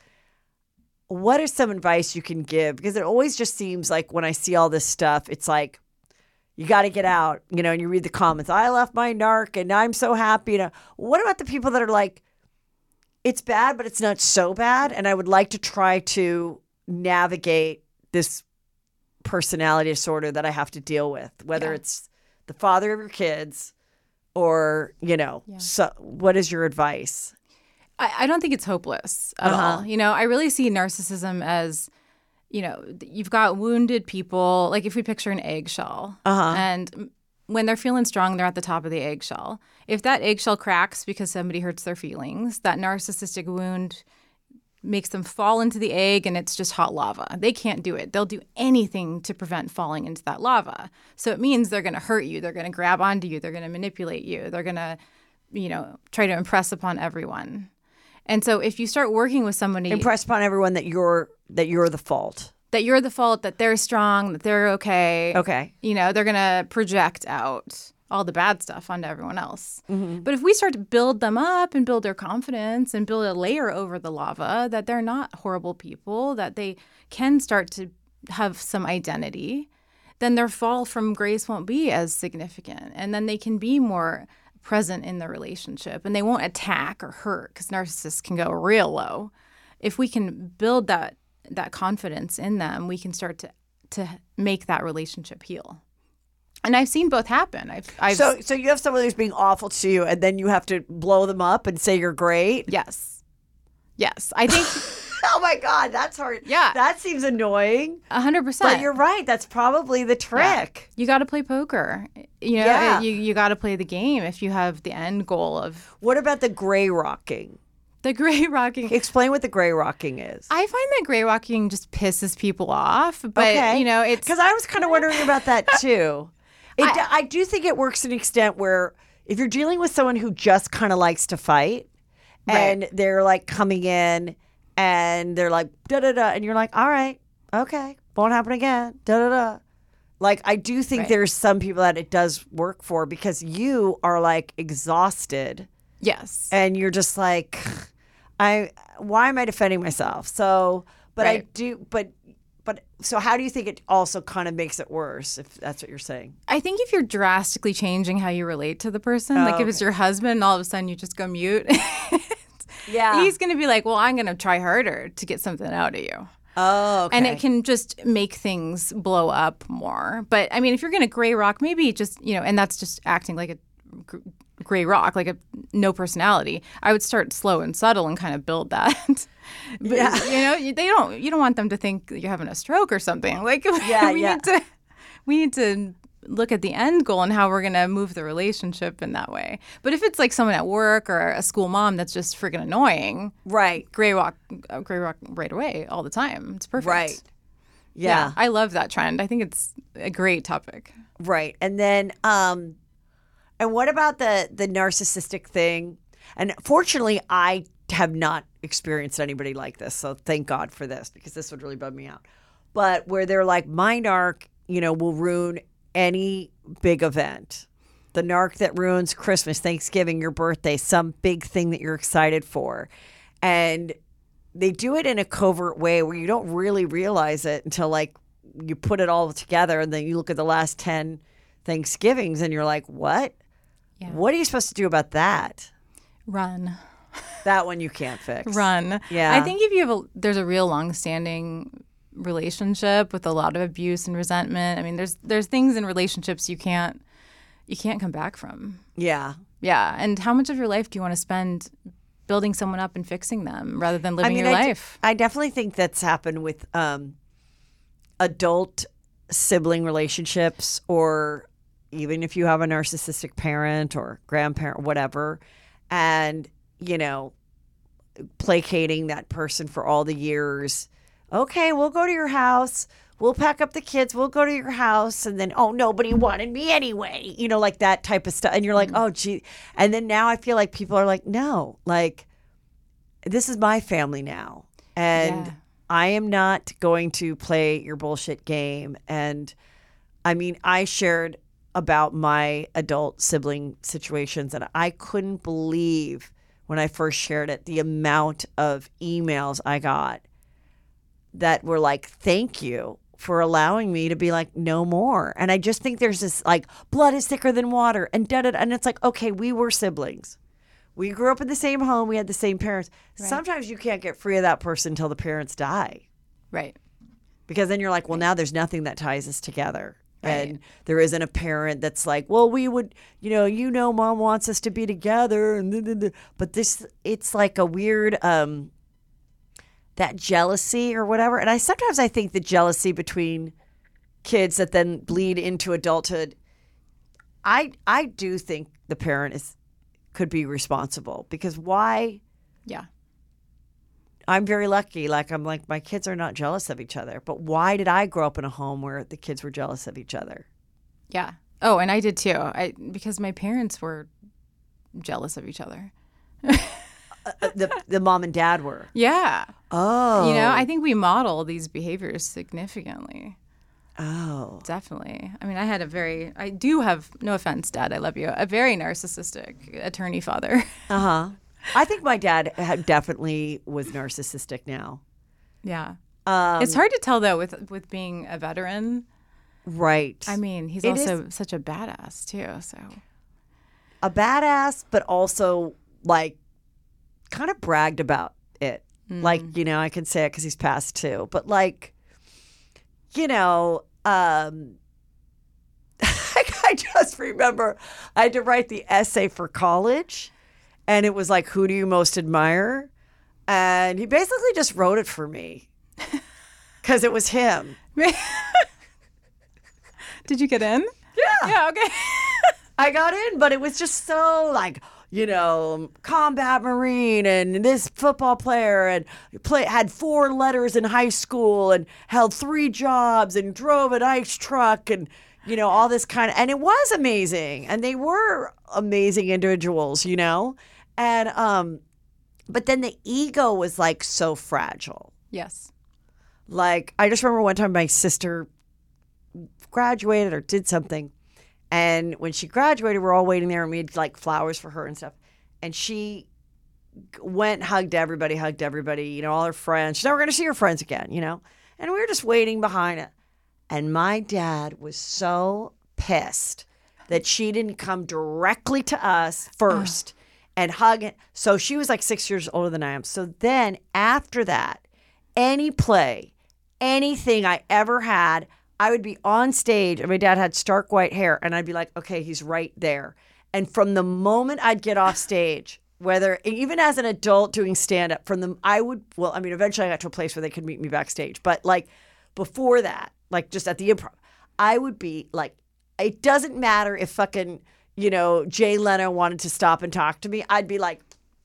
What is some advice you can give? Because it always just seems like when I see all this stuff, it's like, you got to get out, and you read the comments. I left my narc and I'm so happy. What about the people that are like, it's bad, but it's not so bad, and I would like to try to navigate this personality disorder that I have to deal with, whether it's the father of your kids or, so what is your advice? I don't think it's hopeless at all. I really see narcissism as, you've got wounded people. Like if we picture an eggshell, and when they're feeling strong, they're at the top of the eggshell. If that eggshell cracks because somebody hurts their feelings, that narcissistic wound makes them fall into the egg, and it's just hot lava. They can't do it. They'll do anything to prevent falling into that lava. So it means they're going to hurt you. They're going to grab onto you. They're going to manipulate you. They're going to, try to impress upon everyone. And so if you start working with somebody, impress upon everyone that you're the fault. That you're the fault, that they're strong, that they're okay. Okay. They're going to project out all the bad stuff onto everyone else. Mm-hmm. But if we start to build them up and build their confidence and build a layer over the lava, that they're not horrible people, that they can start to have some identity, then their fall from grace won't be as significant. And then they can be more present in the relationship, and they won't attack or hurt, because narcissists can go real low. If we can build that confidence in them, we can start to make that relationship heal. And I've seen both happen. So you have someone who's being awful to you, and then you have to blow them up and say you're great? Yes. I think... Oh my God, that's hard. Yeah. That seems annoying. 100%. But you're right. That's probably the trick. You got to play poker. You got to play the game if you have the end goal of... What about the gray rocking? The gray rocking. Explain what the gray rocking is. I find that gray rocking just pisses people off. But, it's... Because I was kind of wondering about that too. I do think it works to an extent where if you're dealing with someone who just kind of likes to fight, and they're like coming in and they're like, da-da-da, and you're like, all right, okay, won't happen again, da-da-da. Like, I do think there's some people that it does work for, because you are like exhausted. Yes. And you're just like, why am I defending myself? So, but so how do you think it also kind of makes it worse, if that's what you're saying? I think if you're drastically changing how you relate to the person, like if it's your husband, all of a sudden you just go mute. Yeah. He's going to be like, well, I'm going to try harder to get something out of you. Oh, okay. And it can just make things blow up more. But, I mean, if you're going to gray rock, maybe just, and that's just acting like a gray rock, like a no personality. I would start slow and subtle and kind of build that. But, you don't want them to think you're having a stroke or something. Like, we need to look at the end goal and how we're going to move the relationship in that way. But if it's like someone at work or a school mom that's just freaking annoying, gray rock right away all the time. It's perfect. Right. Yeah. I love that trend. I think it's a great topic. Right. And then, and what about the narcissistic thing? And fortunately, I have not experienced anybody like this. So thank God for this, because this would really bum me out. But where they're like, my narc, will ruin any big event. The narc that ruins Christmas, Thanksgiving, your birthday, some big thing that you're excited for. And they do it in a covert way where you don't really realize it until like you put it all together, and then you look at the last 10 Thanksgivings and you're like, what? Yeah. What are you supposed to do about that? Run. That one you can't fix. Run. Yeah. I think if you have there's a real long-standing relationship with a lot of abuse and resentment. I mean, there's things in relationships you can't come back from. Yeah. Yeah. And how much of your life do you want to spend building someone up and fixing them rather than living your life? I definitely think that's happened with adult sibling relationships, or even if you have a narcissistic parent or grandparent, whatever, and, you know, placating that person for all the years. Okay, we'll go to your house. We'll pack up the kids. We'll go to your house. And then, oh, nobody wanted me anyway. You know, like that type of stuff. And you're like, oh, gee. And then now I feel like people are like, no, like, this is my family now. And Yeah. I am not going to play your bullshit game. And I mean, I shared about my adult sibling situations, and I couldn't believe when I first shared it, the amount of emails I got that were like, thank you for allowing me to be like, no more. And I just think there's this like, blood is thicker than water, and da-da-da. And it's like, okay, we were siblings. We grew up in the same home. We had the same parents. Right. Sometimes you can't get free of that person until the parents die. Right. Because then you're like, well, now there's nothing that ties us together. Right. And there isn't a parent that's like, well, we would, mom wants us to be together. But it's like a weird, that jealousy or whatever. And sometimes I think the jealousy between kids that then bleed into adulthood, I do think the parent could be responsible, because why? Yeah. I'm very lucky. Like, I'm like, my kids are not jealous of each other. But why did I grow up in a home where the kids were jealous of each other? Yeah. Oh, and I did too. Because my parents were jealous of each other. The mom and dad were. Yeah. Oh. I think we model these behaviors significantly. Oh. Definitely. I mean, I do have, no offense, Dad, I love you, a very narcissistic attorney father. Uh-huh. I think my dad definitely was narcissistic now. Yeah. It's hard to tell, though, with being a veteran. Right. I mean, he's also such a badass, too, so. A badass, but also, like, kind of bragged about it. Like, I can say it because he's passed, too. But, like, I just remember I had to write the essay for college. And it was like, who do you most admire? And he basically just wrote it for me because it was him. Did you get in? Yeah. Yeah, okay. I got in, but it was just so like, combat Marine and this football player and had 4 letters in high school and held 3 jobs and drove an ice truck and, all this kind of, and it was amazing. And they were amazing individuals, And, but then the ego was like so fragile. Yes. Like, I just remember one time my sister graduated or did something. And when she graduated, we're all waiting there and we had like flowers for her and stuff. And she went, hugged everybody, all her friends. She's never going to see her friends again, And we were just waiting behind it. And my dad was so pissed that she didn't come directly to us first and hug it. So she was like 6 years older than I am. So then after that, any play, anything I ever had, I would be on stage and my dad had stark white hair and I'd be like, okay, he's right there. And from the moment I'd get off stage, whether even as an adult doing stand-up, eventually I got to a place where they could meet me backstage. But like before that, like just at the Improv, I would be like, it doesn't matter if fucking, Jay Leno wanted to stop and talk to me. I'd be like,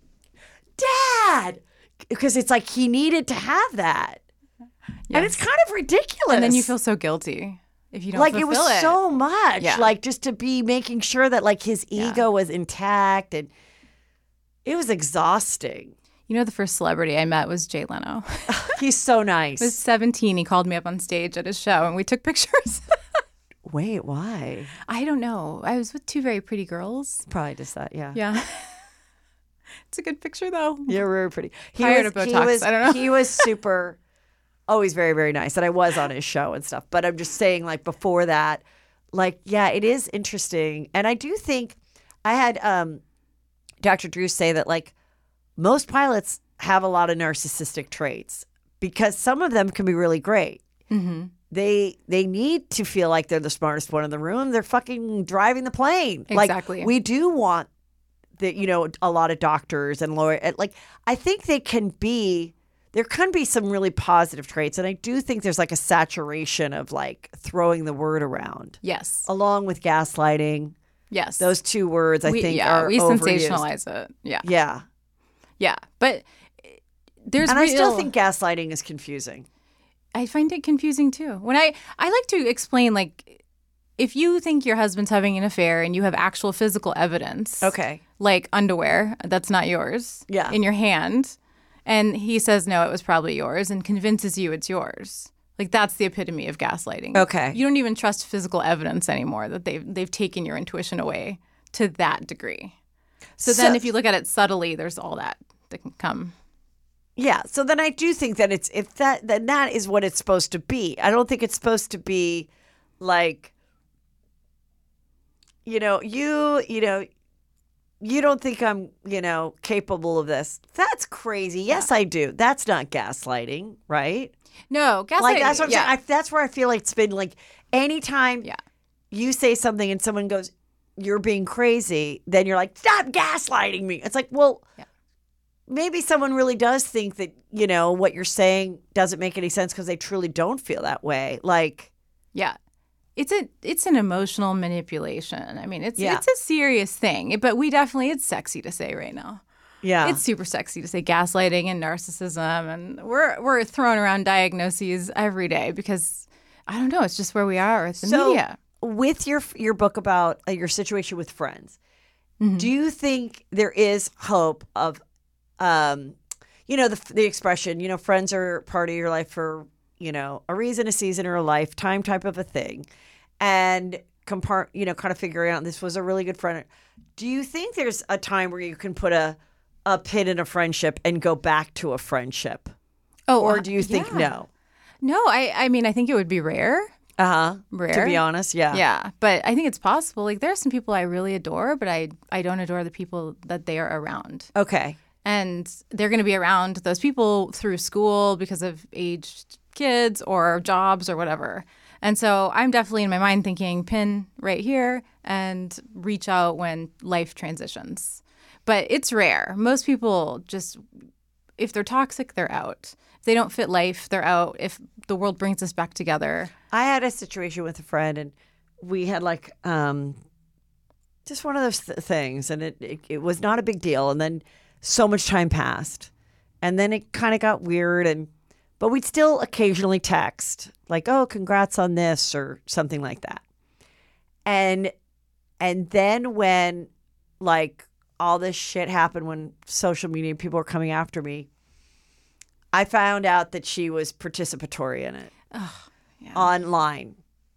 Dad, because it's like he needed to have that. Yes. And it's kind of ridiculous. And then you feel so guilty if you don't like fulfill it was so much. Yeah. Like just to be making sure that like his ego was intact, and it was exhausting. The first celebrity I met was Jay Leno. He's so nice. I was 17. He called me up on stage at his show and we took pictures. Wait, why? I don't know. I was with 2 very pretty girls. Probably just that, yeah. Yeah. It's a good picture, though. You're very pretty. Tired of Botox. I don't know. He was super, always very, very nice. And I was on his show and stuff. But I'm just saying, like, before that, like, yeah, it is interesting. And I do think I had Dr. Drew say that, like, most pilots have a lot of narcissistic traits because some of them can be really great. Mm-hmm. They need to feel like they're the smartest one in the room. They're fucking driving the plane. Exactly. Like, we do want that, you know, a lot of doctors and lawyers. Like, I think there can be some really positive traits. And I do think there's like a saturation of like throwing the word around. Yes. Along with gaslighting. Yes. Those two words, I think, are we overused. sensationalize it. Yeah. Yeah. Yeah. But there's And I still think gaslighting is confusing. I find it confusing too. When I like to explain, like, if you think your husband's having an affair and you have actual physical evidence, Okay. like underwear that's not yours, Yeah. in your hand, and he says no, it was probably yours, and convinces you it's yours, like that's the epitome of gaslighting. Okay. You don't even trust physical evidence anymore. That they've taken your intuition away to that degree. So then, if you look at it subtly, there's all that can come. Yeah, so then I do think that then that is what it's supposed to be. I don't think it's supposed to be like, you don't think I'm, capable of this. That's crazy. Yes, I do. That's not gaslighting, right? No, gaslighting. Like that's what I'm saying. That's where I feel like it's been like anytime you say something and someone goes, "You're being crazy," then you're like, "Stop gaslighting me." It's like, well. Yeah. Maybe someone really does think that, what you're saying doesn't make any sense because they truly don't feel that way. Like, yeah, it's an emotional manipulation. I mean, it's a serious thing, but it's sexy to say right now. yeah, It's super sexy to say gaslighting and narcissism, and we're throwing around diagnoses every day because I don't know, it's just where we are with the media. With your book about your situation with friends, do you think there is hope of the expression, friends are part of your life for, a reason, a season, or a lifetime type of a thing. And kind of figuring out this was a really good friend. Do you think there's a time where you can put a pin in a friendship and go back to a friendship? Oh, or do you think no? No, I mean, I think it would be rare. Rare. To be honest, yeah. Yeah, but I think it's possible. Like, there are some people I really adore, but I don't adore the people that they are around. Okay. And they're going to be around those people through school because of aged kids or jobs or whatever. And so I'm definitely in my mind thinking pin right here and reach out when life transitions. But it's rare. Most people just, if they're toxic, they're out. If they don't fit life, they're out. If the world brings us back together. I had a situation with a friend, and we had like just one of those things, and it was not a big deal. And then so much time passed, and then it kind of got weird, but we'd still occasionally text like, "Oh, congrats on this," or something like that. And then when like all this shit happened, when social media people were coming after me, I found out that she was participatory in it online,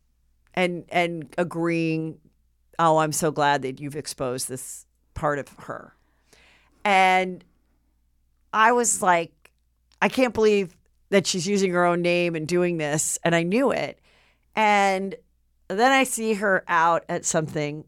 and agreeing, "Oh, I'm so glad that you've exposed this part of her." And I was like, I can't believe that she's using her own name and doing this. And I knew it. And then I see her out at something.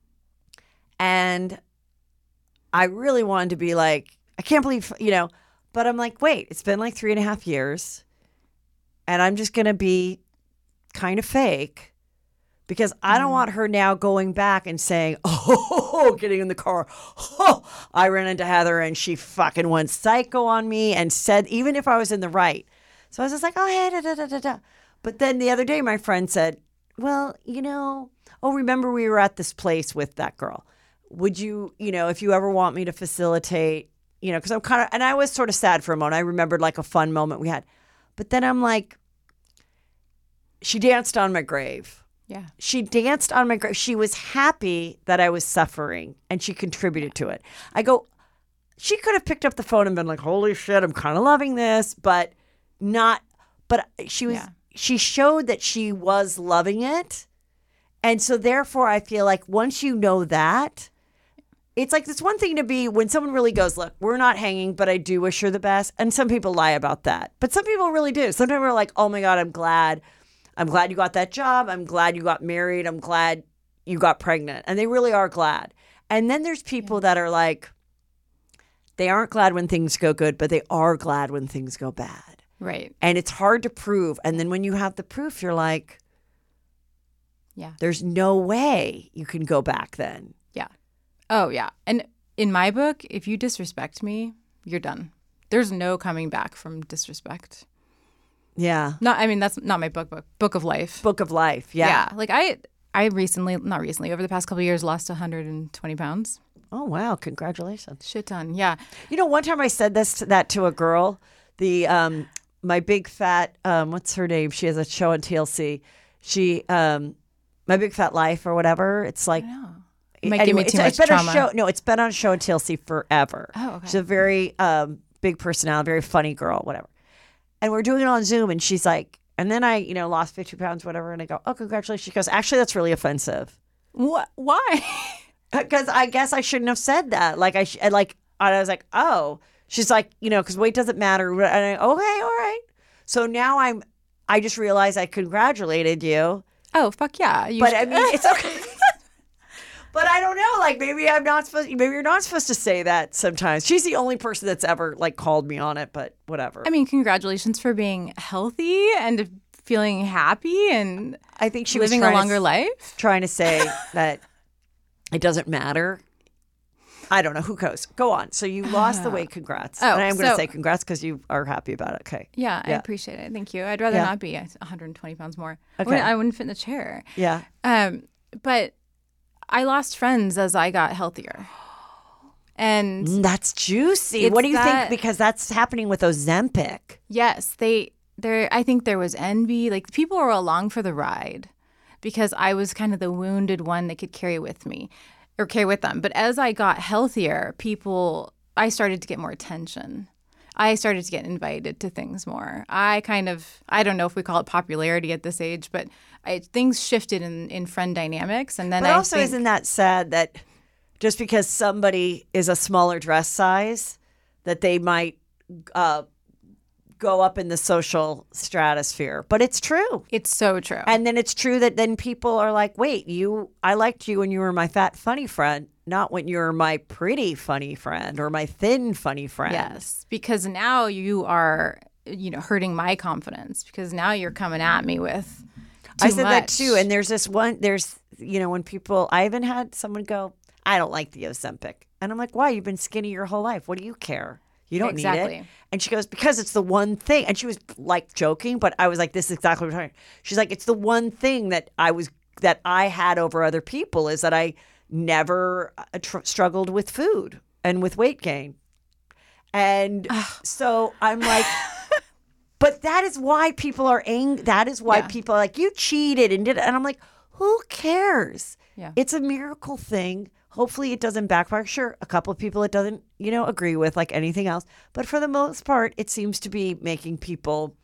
And I really wanted to be like, I can't believe, but I'm like, wait, it's been like 3.5 years. And I'm just going to be kind of fake. Because I don't want her now going back and saying, "Oh, getting in the car, oh, I ran into Heather and she fucking went psycho on me and said," even if I was in the right. So I was just like, "Oh, hey, da, da, da, da, da." But then the other day, my friend said, "Well, remember we were at this place with that girl. Would you, if you ever want me to facilitate, because I'm kind of," and I was sort of sad for a moment. I remembered like a fun moment we had. But then I'm like, she danced on my grave. Yeah. She danced on my grave. She was happy that I was suffering, and she contributed to it. I go, she could have picked up the phone and been like, "Holy shit, I'm kind of loving this," but she was, she showed that she was loving it. And so therefore I feel like once you know that, it's like it's one thing to be when someone really goes, look, we're not hanging, but I do wish her the best. And some people lie about that. But some people really do. Sometimes we're like, oh my God, I'm glad you got that job. I'm glad you got married. I'm glad you got pregnant. And they really are glad. And then there's people that are like, they aren't glad when things go good, but they are glad when things go bad. Right. And it's hard to prove. And then when you have the proof, you're like, yeah, there's no way you can go back then. Yeah. Oh, yeah. And in my book, if you disrespect me, you're done. There's no coming back from disrespect. Yeah. That's not my book of life. Book of life. Yeah. Yeah. Like I not recently, over the past couple of years, lost 120 pounds. Oh, wow. Congratulations. Shit ton. Yeah. You know, one time I said that to a girl, my big fat, what's her name? She has a show on TLC. My Big Fat Life or whatever. It's like, I know. You might give me too much it's been trauma. It's been on a show on TLC forever. Oh, okay. She's a very big personality, very funny girl, whatever. And we're doing it on Zoom, and she's like, and then I, lost 50 pounds, whatever. And I go, oh, congratulations. She goes, actually, that's really offensive. What? Why? Because I guess I shouldn't have said that. Like, and I was like, oh. She's like, because weight doesn't matter. And I, okay, all right. So now I just realized I congratulated you. Oh, fuck yeah. But I mean, it's okay. But I don't know. Like, maybe you're not supposed to say that sometimes. She's the only person that's ever called me on it, but whatever. I mean, congratulations for being healthy and feeling happy and I think she living was a longer life. Trying to say that it doesn't matter. I don't know. Who goes? Go on. So you lost the weight. Congrats. Oh, and I'm going to say congrats because you are happy about it. Okay. Yeah, I appreciate it. Thank you. I'd rather not be 120 pounds more. Okay. I wouldn't fit in the chair. Yeah. But I lost friends as I got healthier. And that's juicy. What do you think? Because that's happening with Ozempic. Yes. I think there was envy. Like, people were along for the ride because I was kind of the wounded one they could carry with me. Or carry with them. But as I got healthier, I started to get more attention. I started to get invited to things more. I don't know if we call it popularity at this age, but things shifted in friend dynamics. And then isn't that sad that just because somebody is a smaller dress size, that they might go up in the social stratosphere? But it's true. It's so true. And then it's true that then people are like, wait, I liked you when you were my fat, funny friend, not when you're my pretty, funny friend or my thin, funny friend. Yes, because now you are, hurting my confidence because now you're coming at me with too I said much. that too. And when people, I even had someone go, I don't like the Ozempic. And I'm like, why? You've been skinny your whole life. What do you care? You don't need it. And she goes, because it's the one thing. And she was like joking, but I was like, this is exactly what I'm talking about. She's like, it's the one thing that I had over other people is that I never struggled with food and with weight gain. And so I'm like, but that is why people are angry. That is why people are like, you cheated and did it. And I'm like, who cares? Yeah. It's a miracle thing. Hopefully it doesn't backfire. Sure, a couple of people it doesn't, agree with, like anything else. But for the most part, it seems to be making people,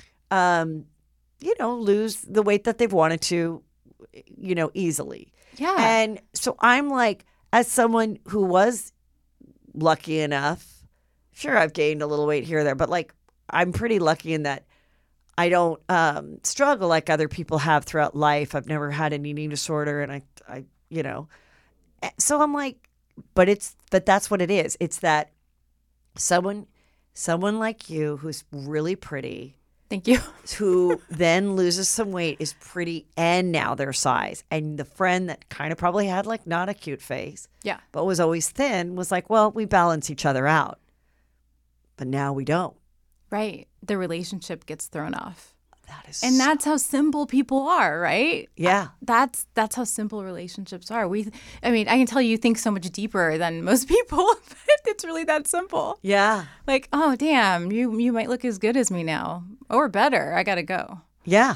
lose the weight that they've wanted to, easily. Yeah. And so I'm like, as someone who was lucky enough, sure, I've gained a little weight here or there, but I'm pretty lucky in that I don't struggle like other people have throughout life. I've never had an eating disorder, and I so I'm like, but that's what it is. It's that someone like you who's really pretty, thank you, who then loses some weight, is pretty, and now their size. And the friend that kind of probably had not a cute face, but was always thin, was like, well, we balance each other out. But now we don't. Right. The relationship gets thrown off. That's how simple people are, right? Yeah. That's how simple relationships are. I can tell you think so much deeper than most people, but it's really that simple. Yeah. Like, oh, damn, you might look as good as me now, or better. I got to go. Yeah.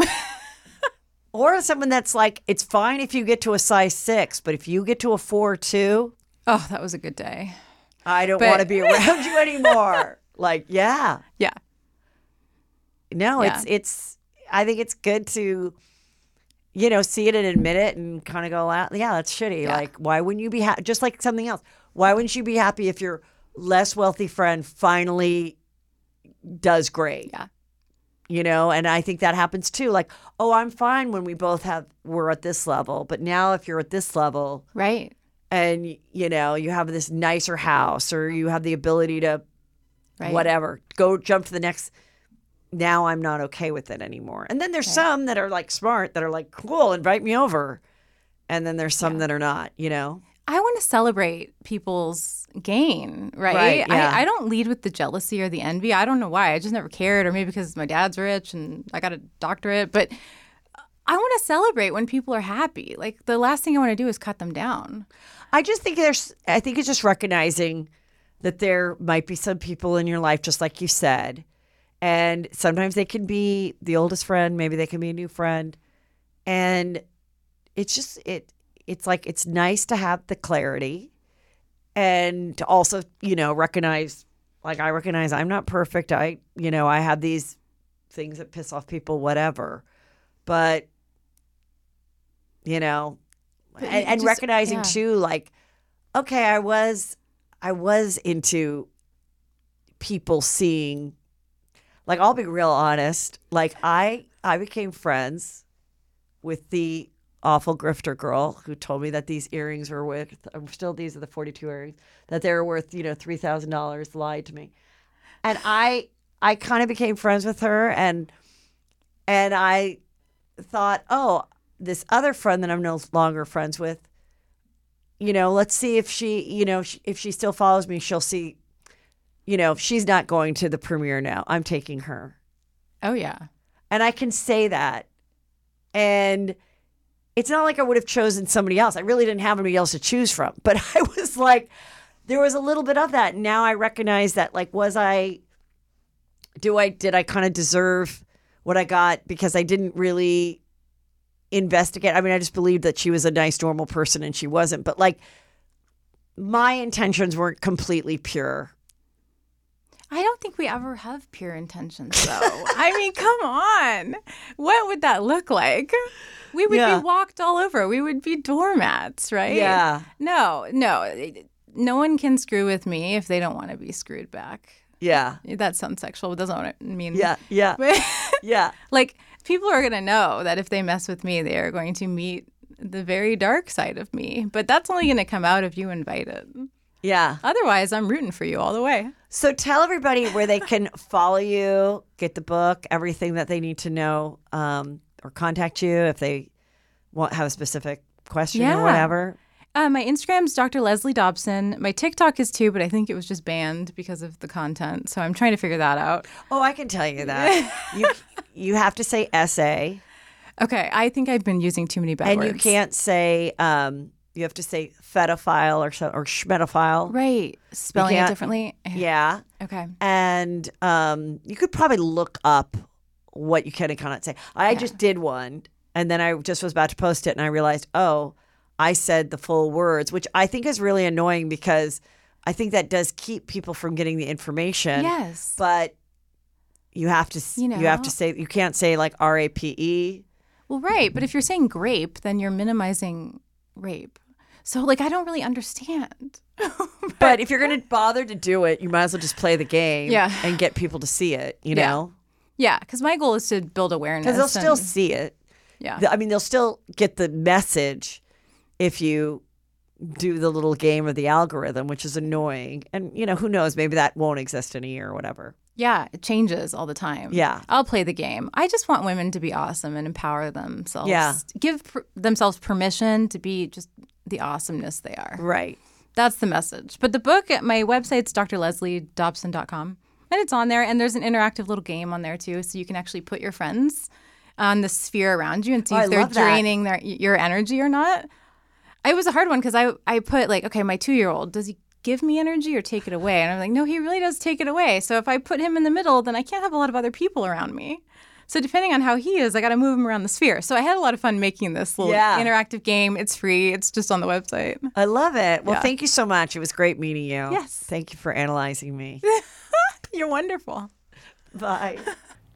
Or someone that's like, it's fine if you get to a size 6, but if you get to a 4 or 2. Oh, that was a good day. I don't want to be around you anymore. Yeah. No, yeah. it's I think it's good to, see it and admit it and kind of go, yeah, that's shitty. Yeah. Like, why wouldn't you be happy? Just like something else. Why wouldn't you be happy if your less wealthy friend finally does great? Yeah. And I think that happens too. Like, oh, I'm fine when we're at this level. But now if you're at this level Right. and, you have this nicer house or you have the ability to Right. whatever, go jump to the next. Now I'm not okay with it anymore. And then there's some that are like smart that are like, cool, invite me over. And then there's some that are not, I want to celebrate people's gain, right? Right, yeah. I don't lead with the jealousy or the envy. I don't know why. I just never cared, or maybe because my dad's rich and I got a doctorate. But I want to celebrate when people are happy. Like, the last thing I want to do is cut them down. I just think I think it's just recognizing that there might be some people in your life, just like you said. And sometimes they can be the oldest friend, maybe they can be a new friend. And it's just, it's like, it's nice to have the clarity and to also, recognize, like I recognize I'm not perfect. I have these things that piss off people, whatever. But, and just- recognizing yeah. too, like, okay, I was into people seeing, like, I'll be real honest. Like, I became friends with the awful grifter girl who told me that these earrings were worth, these are the 42 earrings, that they were worth, $3,000, lied to me. And I kind of became friends with her, and I thought, oh, this other friend that I'm no longer friends with, let's see if she, if she still follows me, she'll see, she's not going to the premiere now. I'm taking her. Oh, yeah. And I can say that. And it's not like I would have chosen somebody else. I really didn't have anybody else to choose from. But I was like, there was a little bit of that. Now I recognize that, like, did I kind of deserve what I got because I didn't really investigate? I mean, I just believed that she was a nice, normal person and she wasn't. But, like, my intentions weren't completely pure. I don't think we ever have pure intentions, though. I mean, come on. What would that look like? We would Yeah. be walked all over. We would be doormats, right? Yeah. No. No one can screw with me if they don't want to be screwed back. Yeah. That sounds sexual, but that's not what I mean. Yeah. Yeah. But, Yeah. like, people are going to know that if they mess with me, they are going to meet the very dark side of me. But that's only going to come out if you invite it. Yeah. Otherwise, I'm rooting for you all the way. So tell everybody where they can follow you, get the book, everything that they need to know, or contact you if they have a specific question or whatever. My Instagram's Dr. Leslie Dobson. My TikTok is too, but I think it was just banned because of the content. So I'm trying to figure that out. Oh, I can tell you that. you have to say essay, Okay, I think I've been using too many bad and words. you can't say. You have to say fedophile or schmedophile. Right. Spelling it can't- differently. Yeah. Okay. And you could probably look up what you can and cannot say. I just did one, and then I just was about to post it, and I realized, oh, I said the full words, which I think is really annoying because I think that does keep people from getting the information. Yes. But you have to, you have to say, you can't say like RAPE. Well, right. But if you're saying grape, then you're minimizing rape. So, like, I don't really understand. But if you're going to bother to do it, you might as well just play the game Yeah. and get people to see it, you Yeah. know? Yeah, because my goal is to build awareness. Because they'll still and- see it. Yeah. I mean, they'll still get the message if you do the little game of the algorithm, which is annoying. And, who knows? Maybe that won't exist in a year or whatever. Yeah, it changes all the time. Yeah. I'll play the game. I just want women to be awesome and empower themselves. Yeah. Give themselves permission to be just the awesomeness they are. Right. That's the message. But the book, my website's drlesliedobson.com. And it's on there. And there's an interactive little game on there, too. So you can actually put your friends on the sphere around you and see Oh, I if they're love that. draining your energy or not. It was a hard one because I put, like, okay, my 2-year-old, does he give me energy or take it away? And I'm like, no, he really does take it away. So if I put him in the middle, then I can't have a lot of other people around me. So depending on how he is, I got to move him around the sphere. So I had a lot of fun making this little interactive game. It's free. It's just on the website. I love it. Well, Yeah. thank you so much. It was great meeting you. Yes. Thank you for analyzing me. You're wonderful. Bye.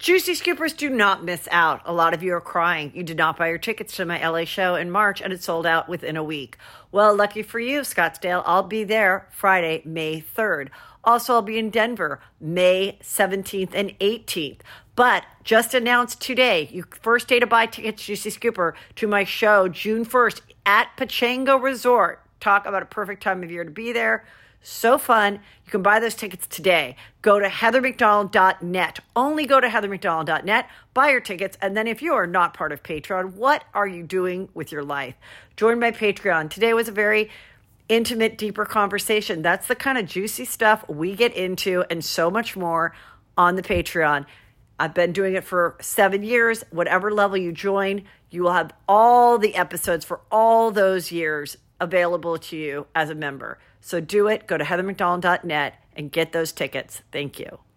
Juicy Scoopers, do not miss out. A lot of you are crying. You did not buy your tickets to my LA show in March, and it sold out within a week. Well, lucky for you, Scottsdale, I'll be there Friday, May 3rd. Also, I'll be in Denver, May 17th and 18th. But just announced today, your first day to buy tickets, Juicy Scooper, to my show June 1st at Pachango Resort. Talk about a perfect time of year to be there. So fun. You can buy those tickets today. Go to heathermcdonald.net. Only go to heathermcdonald.net, buy your tickets, and then if you are not part of Patreon, what are you doing with your life? Join my Patreon. Today was a very intimate, deeper conversation. That's the kind of juicy stuff we get into and so much more on the Patreon. I've been doing it for 7 years. Whatever level you join, you will have all the episodes for all those years available to you as a member. So do it. Go to heathermcdonald.net and get those tickets. Thank you.